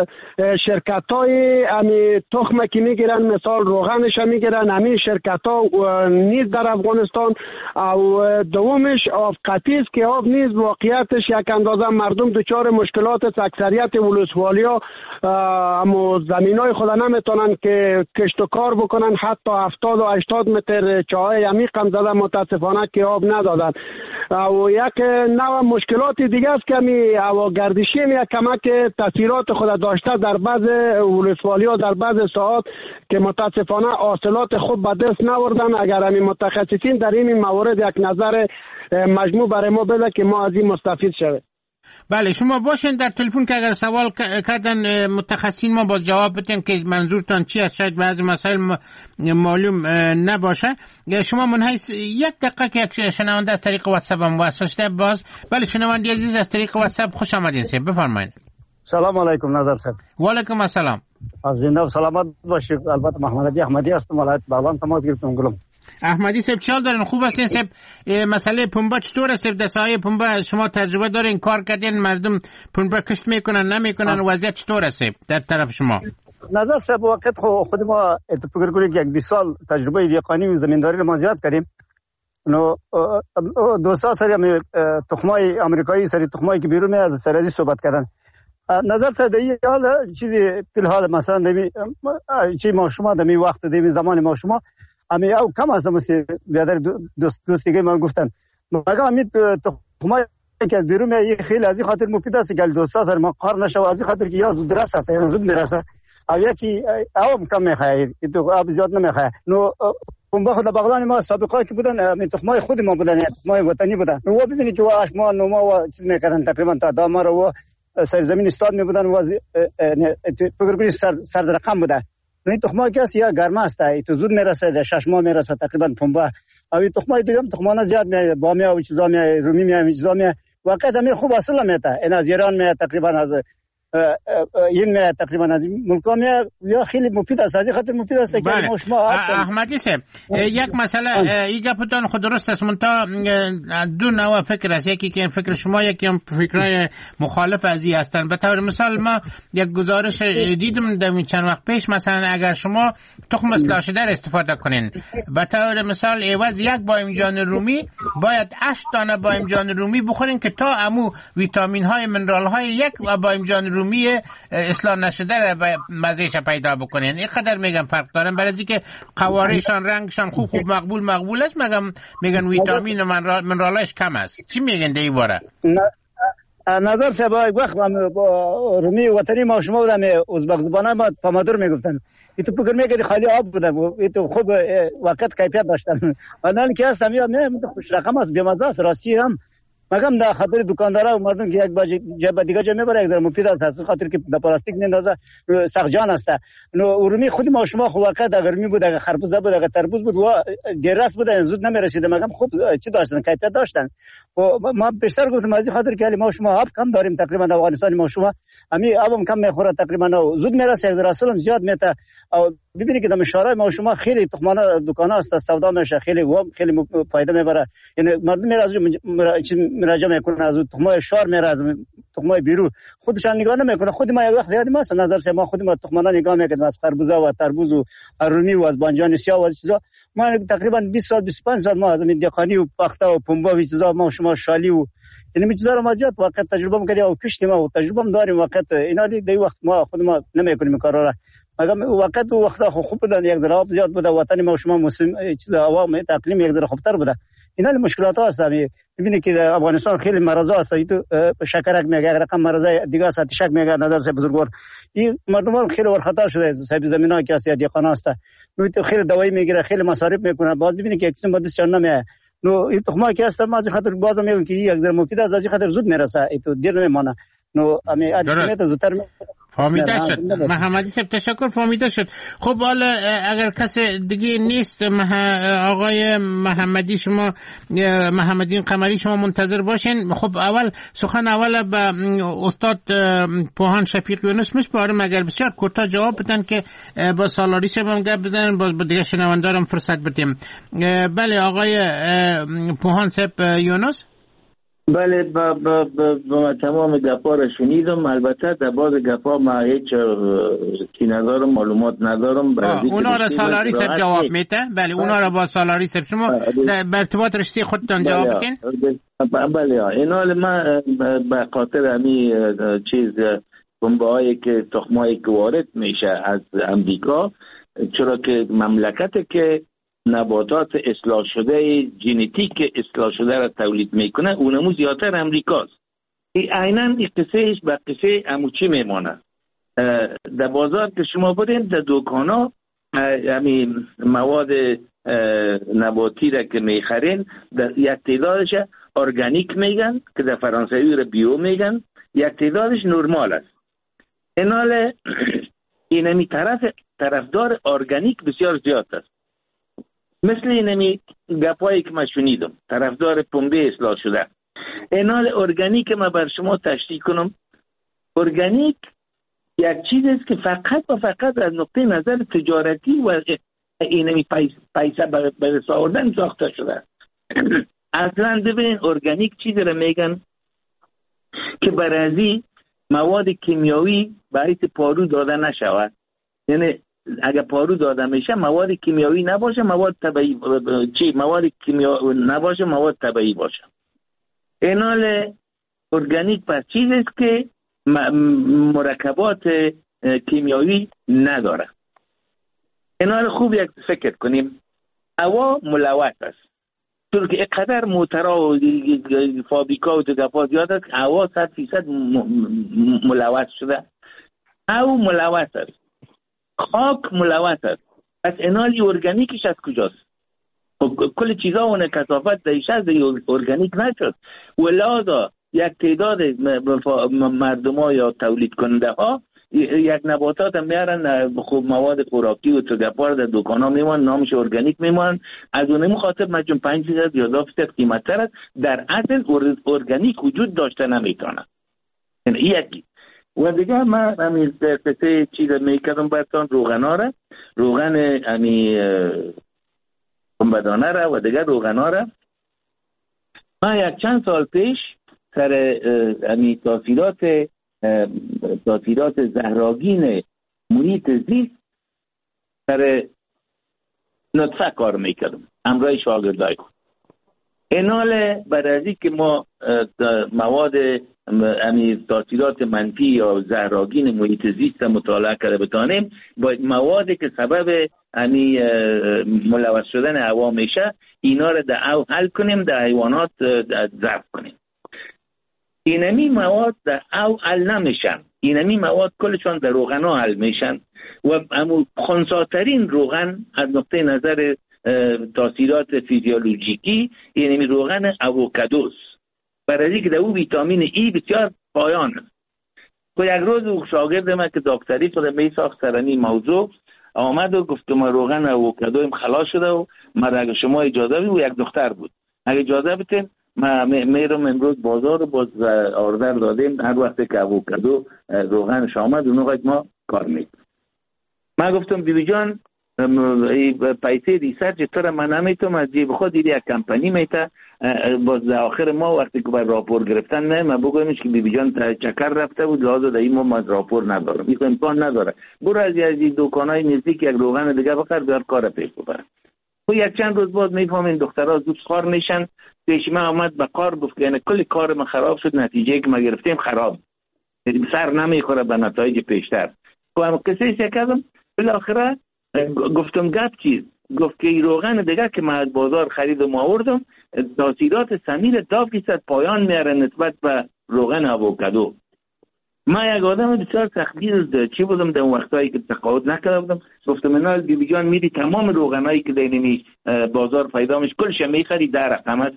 شرکت های امی تخم که میگیرن، مثال روغنش میگیرن، همین شرکت ها نیز در افغانستان. او دومش آب قطعی است که آب نیز واقعیتش یک اندازه مردم دچار مشکلات است. اکثریت ولسوالی ها اما زمین های خود نمیتونن که کشت و کار بکنن، حتی هفتاد و هشتاد متر چاهای عمیق هم زدن، متاسفانه که آب ندادن. و یک نوع مشکلات دیگه است که می هوا گردشی می کمک تاثیرات خود داشته در بعض ولسوالی ها در بعض ساعات که متاسفانه حاصلات خوب به دست نوردن. اگر همین متخصصین در این موارد یک نظر مجموع برای ما بده که ما از این مستفید شویم. بله، شما باشین در تلفن که اگر سوال کردن متخصصین ما با جواب بدین که منظورتان چی است. شاید بعضی مسائل معلوم نباشه. شما منحیث یک دقیقه که یک شنونده از طریق واتساپ هم وصل شده باز. بله شنونده عزیز از طریق واتساپ خوش آمدین. سید بفرمایید. سلام علیکم نظر صاحب. و علیکم السلام. زنده و سلامت باشید. البته محمد علی احمدی هستم، ولایت بغلان تماس گرفتم. گلم احمدی صاحب چال دارین؟ خوب هستین صاحب؟ مسئله پنبه چطور است؟ در سایه پنبه شما تجربه دارین، کار کردین، مردم پنبه کشت میکنن نمیکنن، وضعیت چطور است در طرف شما؟ نظر صاحب وقت خود ما فکر کنید یک بیست سال تجربه دیقانی و زمینداری رو ما زیاد کردیم. نو دوستا سری هم تخمای امریکایی سری تخمایی که بیرون از سرازی صحبت کردن. نظر صاحب این حال چیزی فی الحال مثلا دمی چی ما شما دمی وقت دمی زمان ما شما امی او کم است مثل بیادر دوست دوست دیگه من گفتن مگه امی تخمای که از بیرون میاد خیلی از این خاطر مفید است که دوستا سر ما قهر نشه، از این خاطر که یا زود رس است یا زود میرسه، او یکی آب کم میخواه، تو آب زیاد نمیخواه. نو پنبه خود بغلان ما سابقه که بودن می تخمای خود ما بودن، تخمای وطنی بودن. نو ببینید که واش ما نو ما چیز میکردن تقریبا تا دامار و سرزمین استاد می بودن و فکر کنید سر سر رقم بوده. نو این تخمای کس یا گرم است، تو زود میرسه، شش ماه میرسه تقریبا پنبه. اوی تخمای دیگه تخمانه زیاد می بامیه و چیزا می رومی می چیزا می واقعا همین خوب اصلا میته. این از ایران می تقریبا از این می تقریبا از ملکا می یا خیلی مفید است، از خاطر مفید است که ما شما احمدی صاحب یک مسئله این گپتان خود درست است، منتها دو نوع فکر است، یکی که فکر شما یکی هم فکرای مخالف از این هستند. به طور مثال ما یک گزارش دیدم در چند وقت پیش، مثلا اگر شما تخم اصلاح شده استفاده کنین، به طور مثال عوض یک بایمجان رومی باید هشت دانه بایمجان رومی بخورین که تا امو ویتامین های منرال های یک بایمجان رومی اصلاح نشده را مزهش پیدا بکنین. این قدر میگم فرق دارن، برای اینکه قوارهشان رنگشان خوب خوب مقبول مقبول است، میگم میگن ویتامین و منرالش کم است. چی میگن دی باره؟ نظر صاحب وقت با رومی وطنی ما شما بودم ازبک زبانه ما پامادور میگفتن، ای تو فکر میکردی خالی آب بودم، ای تو خوب وقت کیفیت داشتن. الان که هستم یا نه خوش رقم است، بیمزه است، راستی هم مگم در خاطر دکاندارا و مردم که یک باج جب دیگه جا میبره یک ذره مفید است، خاطر که به پلاستیک نندازه سخت جان است. نو رومی خود ما شما خو واقعا در گرمی بود، اگه خربوزه بود، اگه تربوز بود و گرس بود زود نمیرسید، مگم خوب چی داشتن کیفیت داشتن. و ما بیشتر گفتم از خاطر که ما شما آب کم داریم تقریبا در افغانستان، ما شما همین آبم کم میخوره تقریبا زود میرسه، یک ذره اصلا زیاد میته. او ببینید که در شهرهای ما شما خیلی تخمانه دکانا است، سودا میشه، خیلی و خیلی فایده میبره، یعنی مردم میره از مراجعه میکنه از تخمای شهر میره، از تخمای بیرون خودشان نگاه نمیکنه. خود ما یک وقت یادم است نظر شه ما خود ما تخمانا نگاه میکردیم از خربوزه و تربوز و رومی و از بانجان سیاه و از چیزا. ما تقریبا بیست سال بیست و پنج سال ما از این دهقانی و پخته و پنبه و چیزا ما شما شالی و یعنی می چیزا رو ما زیاد واقعا تجربه می‌کردیم و کشتیم و تجربه داریم. واقعا اینا دی وقت ما خود ما نمیکنیم کارا را، مگر واقعا تو وقتا خوب بودن، یک ذره زیاد بود وطن ما شما موسم چیز هوا می اقلیم یک ذره خوبتر بود. اینا مشکلات هست. می‌بینید که افغانستان خیلی مرضا است، تو شکرک میگه رقم مرضای دیگه است، تشک میگه نظر سے بزرگوار این مردم خیلی ور خطر شده، صاحب زمینا که است یا دیقان است، نو تو خیلی دوائی میگیره، خیلی مصارف میکنه، بعد ببینید که اکسیم بعد چند نمیه. نو این تخمه که است ما از خاطر باز میگم که یک ذره مفید است، از خاطر زود میرسه، تو دیر نمیمانه. نو امی ادیشنیت زودتر فهمیده شد. محمدی صاحب تشکر، فهمیده شد. خب حالا اگر کس دیگه نیست مح... آقای محمدی شما محمدین قمری شما منتظر باشین. خب اول سخن اول به استاد پوهان شفیق یونس میسپارم، اگر بسیار کوتاه جواب بدن که با سالاری صاحب هم گپ بزنن، باز با دیگه شنوندارم فرصت بدیم. بله آقای پوهان صاحب یونس. بله با, با, با, با تمام گپا را شنیدم. البته در بعض گپا ما هیچ کی ندارم، معلومات ندارم. اونا را سالاری صاحب جواب میده. بله اونا را با سالاری صاحب شما به ارتباط رشته خودتان جواب بدین. بله اینا ما به خاطر همین چیز بمبه هایی که تخمایی که وارد میشه از امریکا، چرا که مملکتی که نباتات اصلاح شده ژنتیک اصلاح شده را تولید میکنه اونمو زیادتر امریکاست. این عیناً این قصهش به قصه اموچی میمانه. در بازار که شما برین در دکانا همین مواد نباتی را که میخرین در یک تعدادش ارگانیک میگن که در فرانسوی را بیو میگن، یک تعدادش نرمال است. اینال اینمی طرف طرفدار ارگانیک بسیار زیاد است. مثل اینمی گپایی که ما شنیدم طرفدار پنبه اصلاح شده. اینال ارگانیک ما بر شما تشریح کنم. ارگانیک یک چیز است که فقط و فقط از نقطه نظر تجارتی و اینمی پیسه به دست آوردن ساخته شده. اصلا ببین ارگانیک چیزی را میگن که برازی مواد کیمیایی باید پارو داده نشود. یعنی اگر پارو داده میشه مواد کیمیایی نباشه، مواد طبیعی چی مواد کیمیایی نباشه، مواد طبیعی باشه. اینال ارگانیک پس چیزی است که مرکبات کیمیایی نداره. اینال خوب یک فکر کنیم. هوا ملوث است. چون که اینقدر موترها و فابریکا و دگفا زیاد است، هوا صد فیصد ملوث شده. او ملوث است، خاک ملوث است، پس انال ارگانیکش از کجاست؟ کل چیزا اون کثافت دیش از ارگانیک نشد. ولذا یک تعداد مردم ها یا تولید کننده ها یک نباتات هم میارن، خوب مواد خوراکی و تگپار در دکان ها میمان، نامش ارگانیک میمان. از اون مخاطب مجموع پنج فیصد یا ده فیصد قیمت تر است. در اصل ارگانیک وجود داشته نمیتونه. یکی و دیگه من همین قصه چیز میکردم براتون، روغن ها را، روغن همی بدانه را و دیگه روغن ها را من یک چند سال پیش سر همی تاثیرات تاثیرات زهرآگین محیط زیست سر نطفه کار میکردم همراه شاگردای خود. اینال بعد از این که ما مواد یعنی تاثیرات منفی یا زهرآگین محیط زیست مطالعه کرده بتانیم، باید موادی که سبب یعنی ملوث شدن هوا میشه اینا رو در او حل کنیم، در حیوانات ضرب کنیم. اینمی مواد در او حل نمیشن، اینمی مواد کلشان در روغن ها حل میشن و امو خنثی‌ترین روغن از نقطه نظر تاثیرات فیزیولوژیکی اینمی روغن اووکادوس، برای اینکه در او ویتامین ای بسیار پایان است. که یک روز شاگرد من که دکتری خود می ساخت سرانی موضوع آمد و گفت ما روغن اووکادویم خلاص شده و ما اگه شما اجازه بدید، و یک دختر بود، اگه اجازه بدید ما میرم امروز بازار باز آردر دادیم، هر وقت که اووکادو روغنش آمد اون وقت ما کار میکنیم. من گفتم بیبی جان پیسه ریسرچ تو را من نمیتونم از جیب خود دیدی یک کمپانی میته، باز در آخر ما وقتی که بر راپور گرفتن نه من بگویمش که بیبی جان چکر رفته بود لازم در این ما راپور ندارم، این امکان نداره، برو از این دکانای نزدیک یک روغن دیگه بخر بیار کار پیش ببر. و یک چند روز بعد میفهمین دخترها زود خار میشن. پیش من آمد به کار گفت که یعنی کل کار من خراب شد، نتیجه که ما گرفتیم خراب، سر نمیخوره به نتایج پیشتر. و قصه کردم بالاخره گفتم گپ چیز، گفت که این روغن دیگه که من از بازار خریدم آوردم تاثیرات سمیر ده فیصد پایان میاره نسبت به روغن اووکادو. من یک آدم بسیار سختگیر چی بودم در وقتایی که تقاعد نکرده بودم، گفتم اینا بیبی جان میری تمام روغنایی که در این بازار پیدا میشه کلش میخری در رقم است،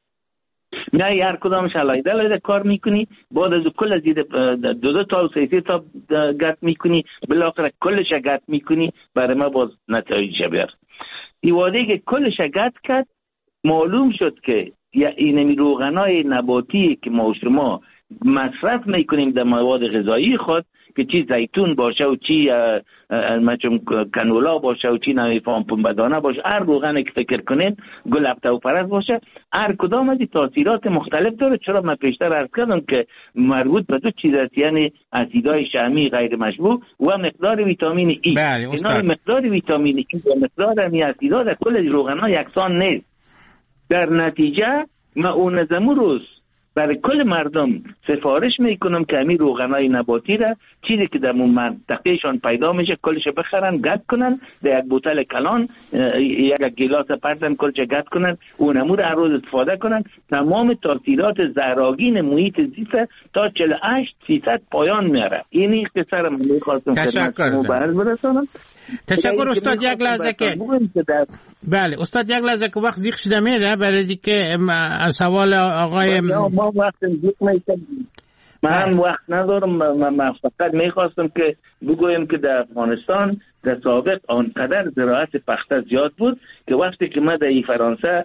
نه هر کدامش علیحده علیحده کار میکنی، بعد از کل از دو دو تا سه سه تا گت میکنی، بالاخره کلش گت میکنی، برای ما باز نتایج بیار. این واده که کلش گت کرد معلوم شد که اینمی روغنای نباتی که ما شما مصرف میکنیم در مواد غذایی خود که چی زیتون باشه و چی مثلا کنولا باشه و چی نمیفهم پنبه‌دانه باشه، هر روغنی که فکر کنین گل ابتو پرست باشه، هر کدام از این تاثیرات مختلف داره. چرا من پیشتر عرض کردم که مربوط به دو چیز است، یعنی اسیدهای شحمی غیر مشبوع و مقدار ویتامین ای. بله اینا مقدار ویتامین ای و مقدار این اسیدها در کل روغن‌ها یکسان نیست. در نتیجه ما اون نظم روز برای کل مردم سفارش میکنم که همین روغنای نباتی را چیزی که در منطقهشان پیدا میشه کلش بخرن گت کنن، در یک بوتل کلان یک گلاس پرتن کلش گت کنن، اون امور هر روز استفاده کنن، تمام تاثیرات زهرآگین محیط زیست تا چهل و هشت فیصد پایان میاره. اینی قصه را من میخواستم تشکر برسانم. تشکر استاد. یک لحظه که بله استاد یک لحظه که وقت زیخ شده میره برای اینکه سوال آقای ما وقت زیخ میکنیم، من وقت ندارم. من فقط میخواستم که بگویم که در افغانستان در سابق آنقدر زراعت پخته زیاد بود که وقتی که من در ای فرانسه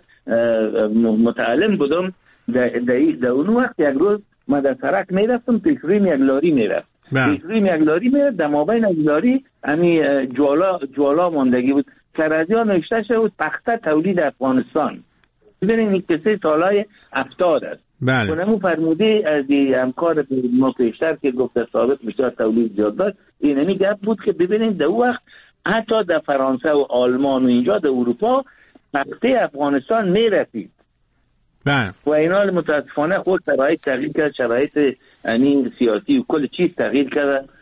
متعلم بودم در, در, در اون وقت یک روز من در سرک میرفتم، پیشرویم یک لاری میرفت پیشرویم یک لاری میرفت در مابین یک لاری همی جوالا جوالا ماندگی بود، سرازیان نوشته شده بود پخته تولید افغانستان. ببینید این قصه سالهای هفتاد است. بله. کنمو فرموده از همکار ما پیشتر که گفت سابق بسیار تولید زیاد داشت، اینمی گپ بود که ببینید در وقت حتی در فرانسه و آلمان و اینجا در اروپا پخته افغانستان میرسید. بله. و اینا متاسفانه خود شرایط تغییر کرد، شرایط یعنی سیاسی و کل چیز تغییر کرد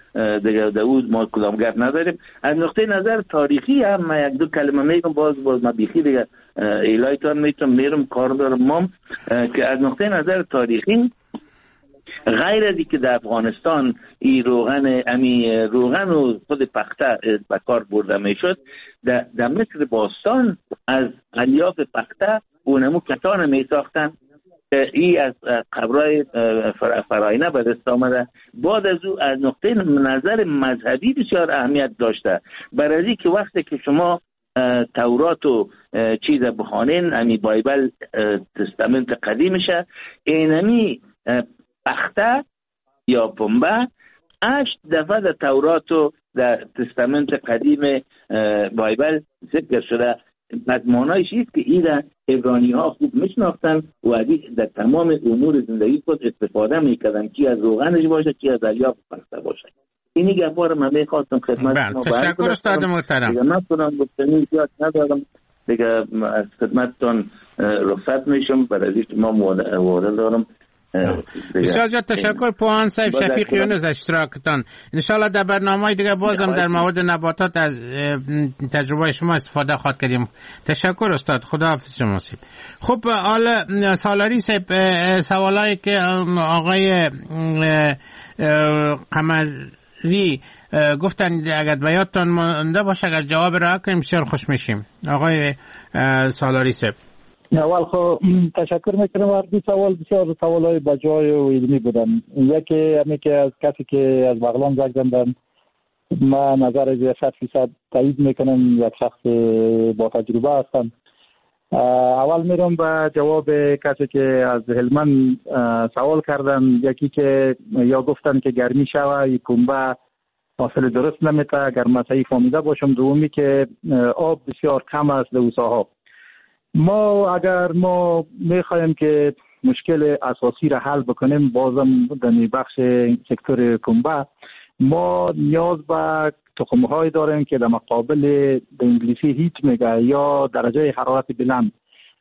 دیگه داود ما کلامگر نداریم. از نقطه نظر تاریخی هم من یک دو کلمه میگم، باز باز ما بیخی دیگه ایلایتان میتونم میرم کار دارم مام که از نقطه نظر تاریخی غیر از که در افغانستان ای روغن امی روغن و خود پخته به کار برده میشد، در, در مصر باستان از الیاف پخته اونمو کتان می ساختن که ای از قبرای فراینه به دست آمده. بعد از او از نقطه نظر مذهبی بسیار اهمیت داشته، برای که وقتی که شما تورات و چیز بخوانین، امی بایبل تستامنت قدیمشه، اینمی پخته یا پنبه هشت دفعه در تورات و در تستامنت قدیم بایبل ذکر شده. مضمونایش است که این را عبرانی ها خوب میشناختن و ادیش در تمام امور زندگی خود استفاده میکردن، کی از روغنش باشه کی از الیاف پخته باشه. اینی گپا رو من میخواستم خدمت شما. تشکر استاد محترم. دیگه من خودم گفتنی زیاد ندارم، دیگه از خدمتتون رخصت میشم برای اینکه ما موارد دارم. بسیار زیاد تشکر پوهان صاحب شفیق یونس اشتراکتان. انشالله در برنامه دیگه بازم در مواد نباتات از تجربه شما استفاده خواهد کردیم. تشکر استاد، خداحافظ شما صاحب. خب حالا سالاری صاحب، سوالایی که آقای قمری گفتن اگر بیاتتان مونده باشه اگر جواب را کنیم بسیار خوش میشیم. آقای سالاری صاحب. اول خب تشکر میکنم. هر دو سوال بسیار سوالای بجای و علمی بودن. یکی همی که از کسی که از بغلان زنگ زدن، من نظر از صد فیصد تایید میکنم، یک شخص با تجربه هستم. اول میرم به جواب کسی که از هلمند سوال کردن. یکی که یا گفتن که گرمی شوه یک پنبه حاصل درست نمیته، اگر من صحیح فهمیده باشم. دومی که آب بسیار کم است در ساحه. ما اگر ما میخوایم که مشکل اساسی را حل بکنیم، بازم در بخش سکتور پنبه ما نیاز به تخم‌های داریم که در مقابل به انگلیسی هیت میگه یا درجه حرارت بلند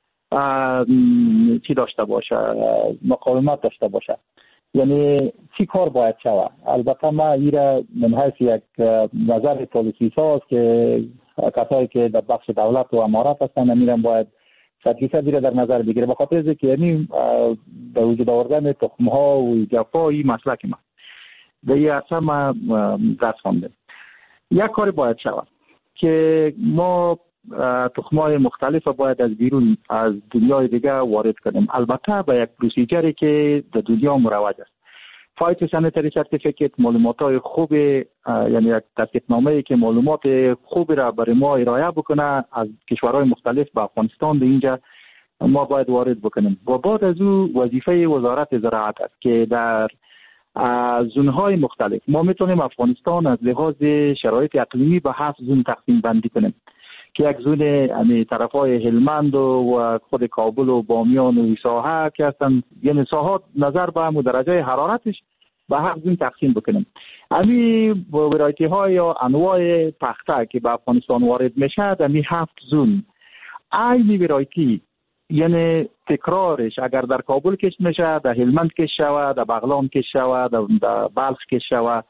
چی داشته باشه، مقاومت داشته باشه. یعنی چی کار باید شود؟ البته ما ایره من حیث یک نظر پالیسی ساز که کسایی که در بخش دولت و امارات هستن میرن باید صد فیصد را در نظر بگیره، به خاطر اینکه یعنی به وجود آوردن تخم‌ها و جفا این مسلک ما به این اصلا ما دست خوانده. یک کاری باید شود که ما تخم‌های مختلف باید از بیرون از دنیای دیگه وارد کنیم، البته به یک پروسیجری که در دنیا مروج است. فایتو سانیتری سرتیفیکیت معلومات‌های خوب، یعنی یک تصدیقنامه‌ای که معلومات خوب را برای ما ارائه بکنه از کشورهای مختلف به افغانستان، به اینجا ما باید وارد بکنیم. و بعد از او وظیفه وزارت زراعت است که در زون‌های مختلف ما میتونیم افغانستان از لحاظ شرایط اقلیمی به هفت زون تقسیم بندی کنیم که یک زون یعنی طرفای هلمند و خود کابل و بامیان و ساحه که هستن، یعنی ساحات نظر به هم درجه حرارتش به هفت زون تقسیم بکنیم. امی ورایتی های یا انواع پخته که به افغانستان وارد میشه در می هفت زون عین ورایتی، یعنی تکرارش اگر در کابل کش میشه، در هلمند کش شوه، در بغلان کش شوه، در بلخ کش شوه،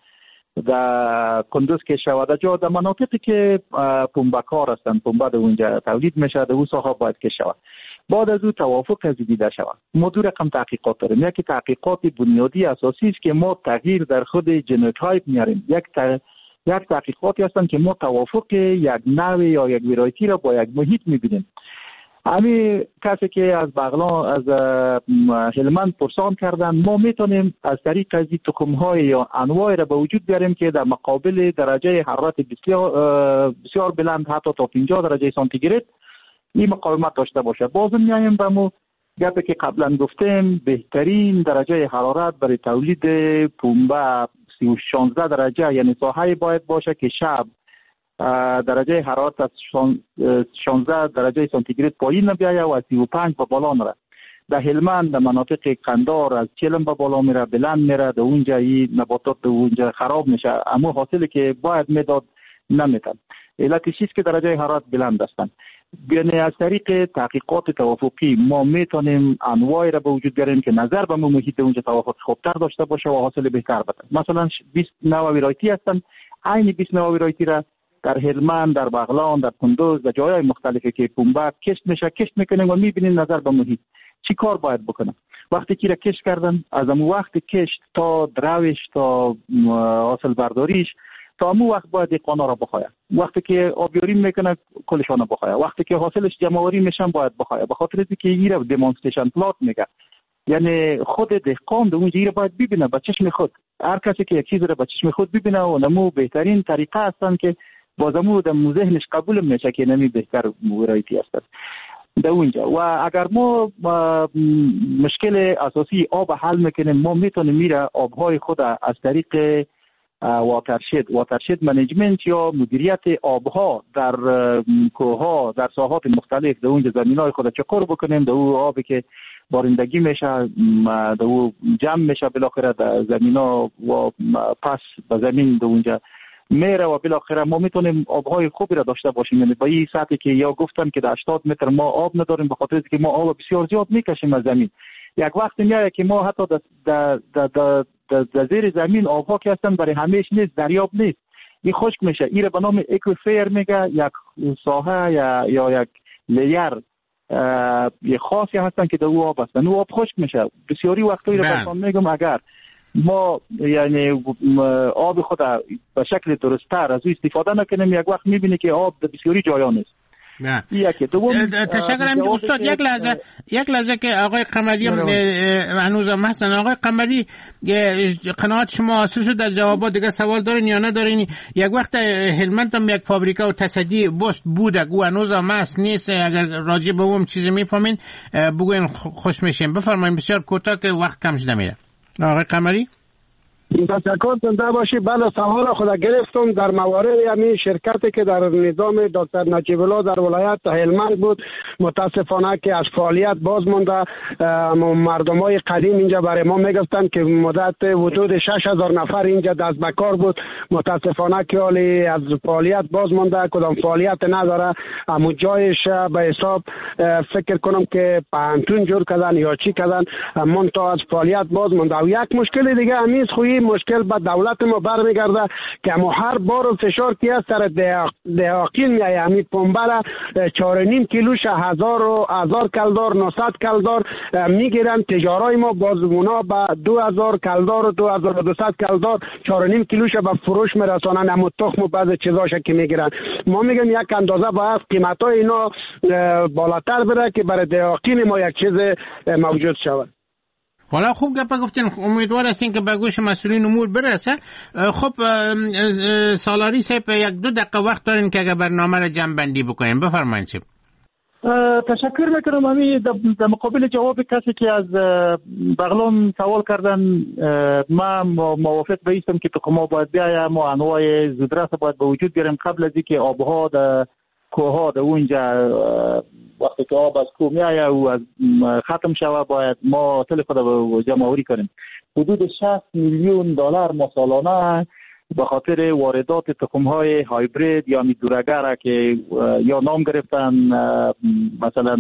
در کندوز کش شوه، در جا در مناطقی که پنبه کار هستن، پنبه در اونجا تولید میشه، در اون ساحه باید کش شوه. بعد از او توافق از دیده شود. ما دو رقم تحقیقات داریم. یکی تحقیقات بنیادی اساسی است که ما تغییر در خود ژنوتایپ میاریم. یک ت... یک تحقیقاتی هستن که ما توافق یک نوع یا یک ورایتی را با یک محیط میبینیم. همین کسی که از بغلان از هلمند پرسان کردن، ما میتونیم از طریق از تخم‌های یا انواع را به وجود بیاریم که در مقابل درجه حرارت بسیار بسیار بلند حتی تا پنجاه درجه سانتیگراد این مقاومت داشته باشه. بازم میایم به مو گپی که قبلا گفتیم، بهترین درجه حرارت برای تولید پنبه شانزده درجه، یعنی ساحه باید باشه که شب درجه حرارت از شانزده درجه سانتیگراد پایین نبیایه و سی و پنج به بالا نره. در هلمند در مناطق قندار از چهل به بالا میره، بلند میره، در اونجا این نباتات در اونجا خراب میشه، اما حاصلی که باید میداد نمیتن. علتش چیست که درجه حرارت بلند هستند. یعنی از طریق تحقیقات توافقی ما میتونیم انواعی را به وجود بیاریم که نظر به محیط اونجا توافق خوبتر داشته باشه و حاصل بهتر بده. مثلا بیست نوع ولایتی هستن، عین بیست نوع ولایتی را در هلمند، در بغلان، در کندوز و جاهای مختلفی که پنبه کشت میشه کشت میکنیم و میبینیم نظر به محیط چی کار باید بکنن. وقتی که را کشت کردن از اون وقت کشت تا دروش تا حاصل برداریش تا امو وقت باید دیقانا را بخواید. وقتی که آبیاری میکنه کلشان را بخواید. وقتی که حاصلش جمعواری میشن باید بخواید. به خاطر اینکه این را دیمونستریشن پلات میگه، یعنی خود دهقان اونجا را باید ببینه به چشم خود. هر کسی که یک چیز را به چشم خود ببینه و نمو بهترین طریقه هستن که بازمو در ذهنش قبول میشه که نمی بهتر ورایتی هست در اونجا. و اگر ما مشکل اساسی آب حل میکنیم، ما میتونیم میره آبهای خود از طریق واترشد واترشد منیجمنت یا مدیریت آبها در کوهها در ساحات مختلف در اونجا زمینای خود چقر بکنیم. در اون آبی که بارندگی میشه در اون جمع میشه بالاخره در زمینا و پس به زمین در اونجا میره و بالاخره ما میتونیم آبهای خوبی را داشته باشیم. یعنی با این سطحی که یا گفتن که در هشتاد متر ما آب نداریم به خاطر اینکه ما آب بسیار زیاد میکشیم از زمین. یک وقت میاد که ما حتی در در در زیر زمین آبها که هستن برای همیشه نیست، دریاب نیست، این خشک میشه. این را به نام اکویفر میگه، یک ساحه یا یا یک لیر یه خاصی هستن که در او آب هستن، او آب خشک میشه. بسیاری وقتایی را براتون میگم اگر ما یعنی آب خود به شکل درست‌تر از او استفاده نکنیم، یک وقت میبینی که آب در بسیاری جایا نیست. نه تشکرم استاد. یک لحظه یک لحظه که آقای قمری هنوزم هستن. آقای قمری قناعت شما حاصل شد در جوابات؟ دیگه سوال دارین یا ندارین؟ یک وقت هلمند هم یک فابریکا و تصدی بست بوده او هنوزم هست نیست؟ اگر راجع به اون چیزی میفهمین بگوین خوش میشیم. بفرمایید. بسیار کوتاه که وقت کم شده میره. آقای قمری تشکر زنده باشی. بله سوال خود گرفتم در موارد همین شرکتی که در نظام دکتر نجیب الله در ولایت هلمند بود، متاسفانه که از فعالیت باز مونده. مردمای قدیم اینجا برای ما میگفتن که مدت حدود شش هزار نفر اینجا دست به کار بود، متاسفانه که حالی از فعالیت باز مونده، کدام فعالیت نداره. اما جایش به حساب فکر کنم که پانتون جور کردن یا چی کردن، منتها از فعالیت باز مونده. و یک مشکل دیگه همیز خویی مشکل به دولت ما برمیگرده که ما هر بار فشار که از سر دهاقین میایه، همین پنبه را چهار و نیم کیلوش هزار و هزار کلدار نهصد کلدار میگیرن تجارای ما، باز اونا به دو هزار کلدار و دو هزار و دویست کلدار چهار و نیم کیلوش به فروش میرسانن. اما تخم و بعض چیزاش که میگیرن، ما میگم یک اندازه باید قیمتای اینا بالاتر بره که برای دهاقین ما یک چیز موجود شود. حالا خوب گپ گفتین، امیدوار هستین که به گوش مسئولین امور برسه. خب سالاری صاحب یک دو دقیقه وقت دارین که اگر برنامه را جمع بندی بکنین. بفرمایید. چه تشکر میکنم. همین در مقابل جواب کسی که از بغلان سوال کردن، من موافق بیستم که تخم‌ها باید بیاید، ما انواع زودرس باید به وجود بیاریم قبل از اینکه آبها در کوه‌ها در اونجا وقتی که آب از کوه میآید و از ختم شود باید ما تل خود رو جمع آوری کنیم. حدود شصت میلیون دلار ما سالانه به خاطر واردات تخم‌های هایبرید یا میدورگر که یا نام گرفتن مثلا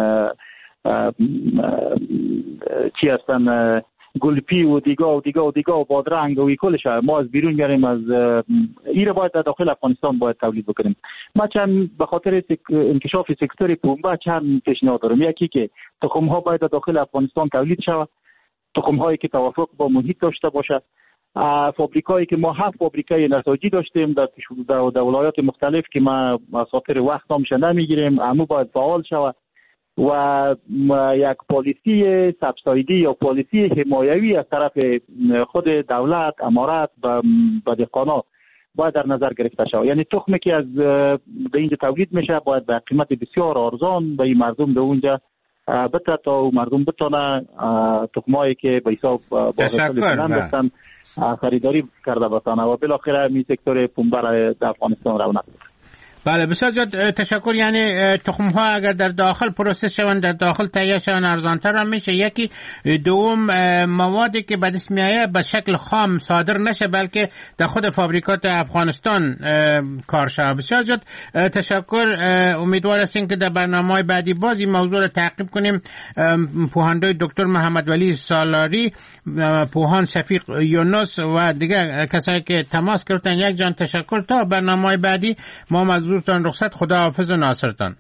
چی هستن گلپی و دیگه و دیگه و دیگه و بادرنگ و کلش ما از بیرون میاریم، از ایره باید در داخل افغانستان باید تولید بکنیم. ما چند به خاطر انکشاف سکتور پنبه چند پیشنهاد دارم. یکی که تخم ها باید در داخل افغانستان تولید شود، تخم هایی که توافق با محیط داشته باشد. فابریکایی که ما هفت فابریکای نساجی داشتیم در در ولایات مختلف که ما از خاطر وقت همش نمیگیریم، اما باید فعال شود. و یک پالیسی سبسایدی یا پالیسی حمایوی از طرف خود دولت امارات و دهقانا باید در نظر گرفته شود. یعنی تخمی که از به اینجا تولید میشه باید به قیمت بسیار ارزان به مردم در اونجا بده تا مردم بتونه تخمایی که به حساب بازار خریداری کرده باشن و بالاخره این سکتور پنبه در افغانستان رونق بده. بله بسیار زیاد تشکر. یعنی تخم ها اگر در داخل پروسس شوند، در داخل تهیه شوند، ارزانتر هم میشه. یکی دوم موادی که به دست میآید به شکل خام صادر نشه بلکه در خود فابریکات افغانستان کار شود. بسیار زیاد تشکر. امیدوار هستیم که در برنامه‌های بعدی بازی موضوع را تعقیب کنیم. پوهاندوی دکتر محمد ولی سالاری، پوهان شفیق یونس و دیگر کسایی که تماس گرفتن، یک جان تشکر. تا برنامه‌های بعدی ما مزورتان رخصت. خدا حافظ و ناصرتان.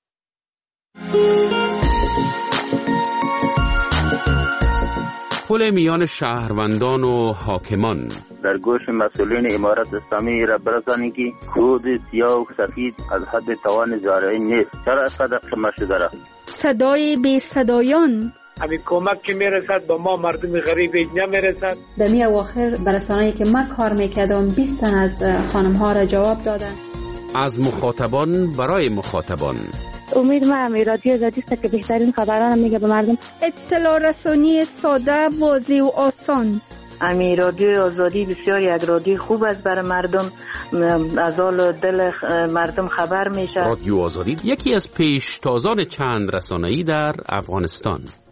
پل میان شهروندان و حاکمان. در گوش مسئولین امارت اسلامی را برسانید که کود سیاه و سفید از حد توان زارعی نیست. چرا اینقدر قیمت شده را؟ صدای بی صدایان. همین کمک که میرسد با ما مردم غریب نمیرسد. در می اواخر برسانه‌ای که من کار میکردم بیست تن از خانم ها را جواب دادن. از مخاطبان برای مخاطبان. امید ما هم رادیو آزادی است که بهترین خبران میگه به مردم. اطلاع رسانی ساده، واضح و آسان. امی رادیو آزادی بسیار یک رادیو خوب است برای مردم، از حال دل مردم خبر میشه. رادیو آزادی یکی از پیشتازان چند رسانه‌ای در افغانستان.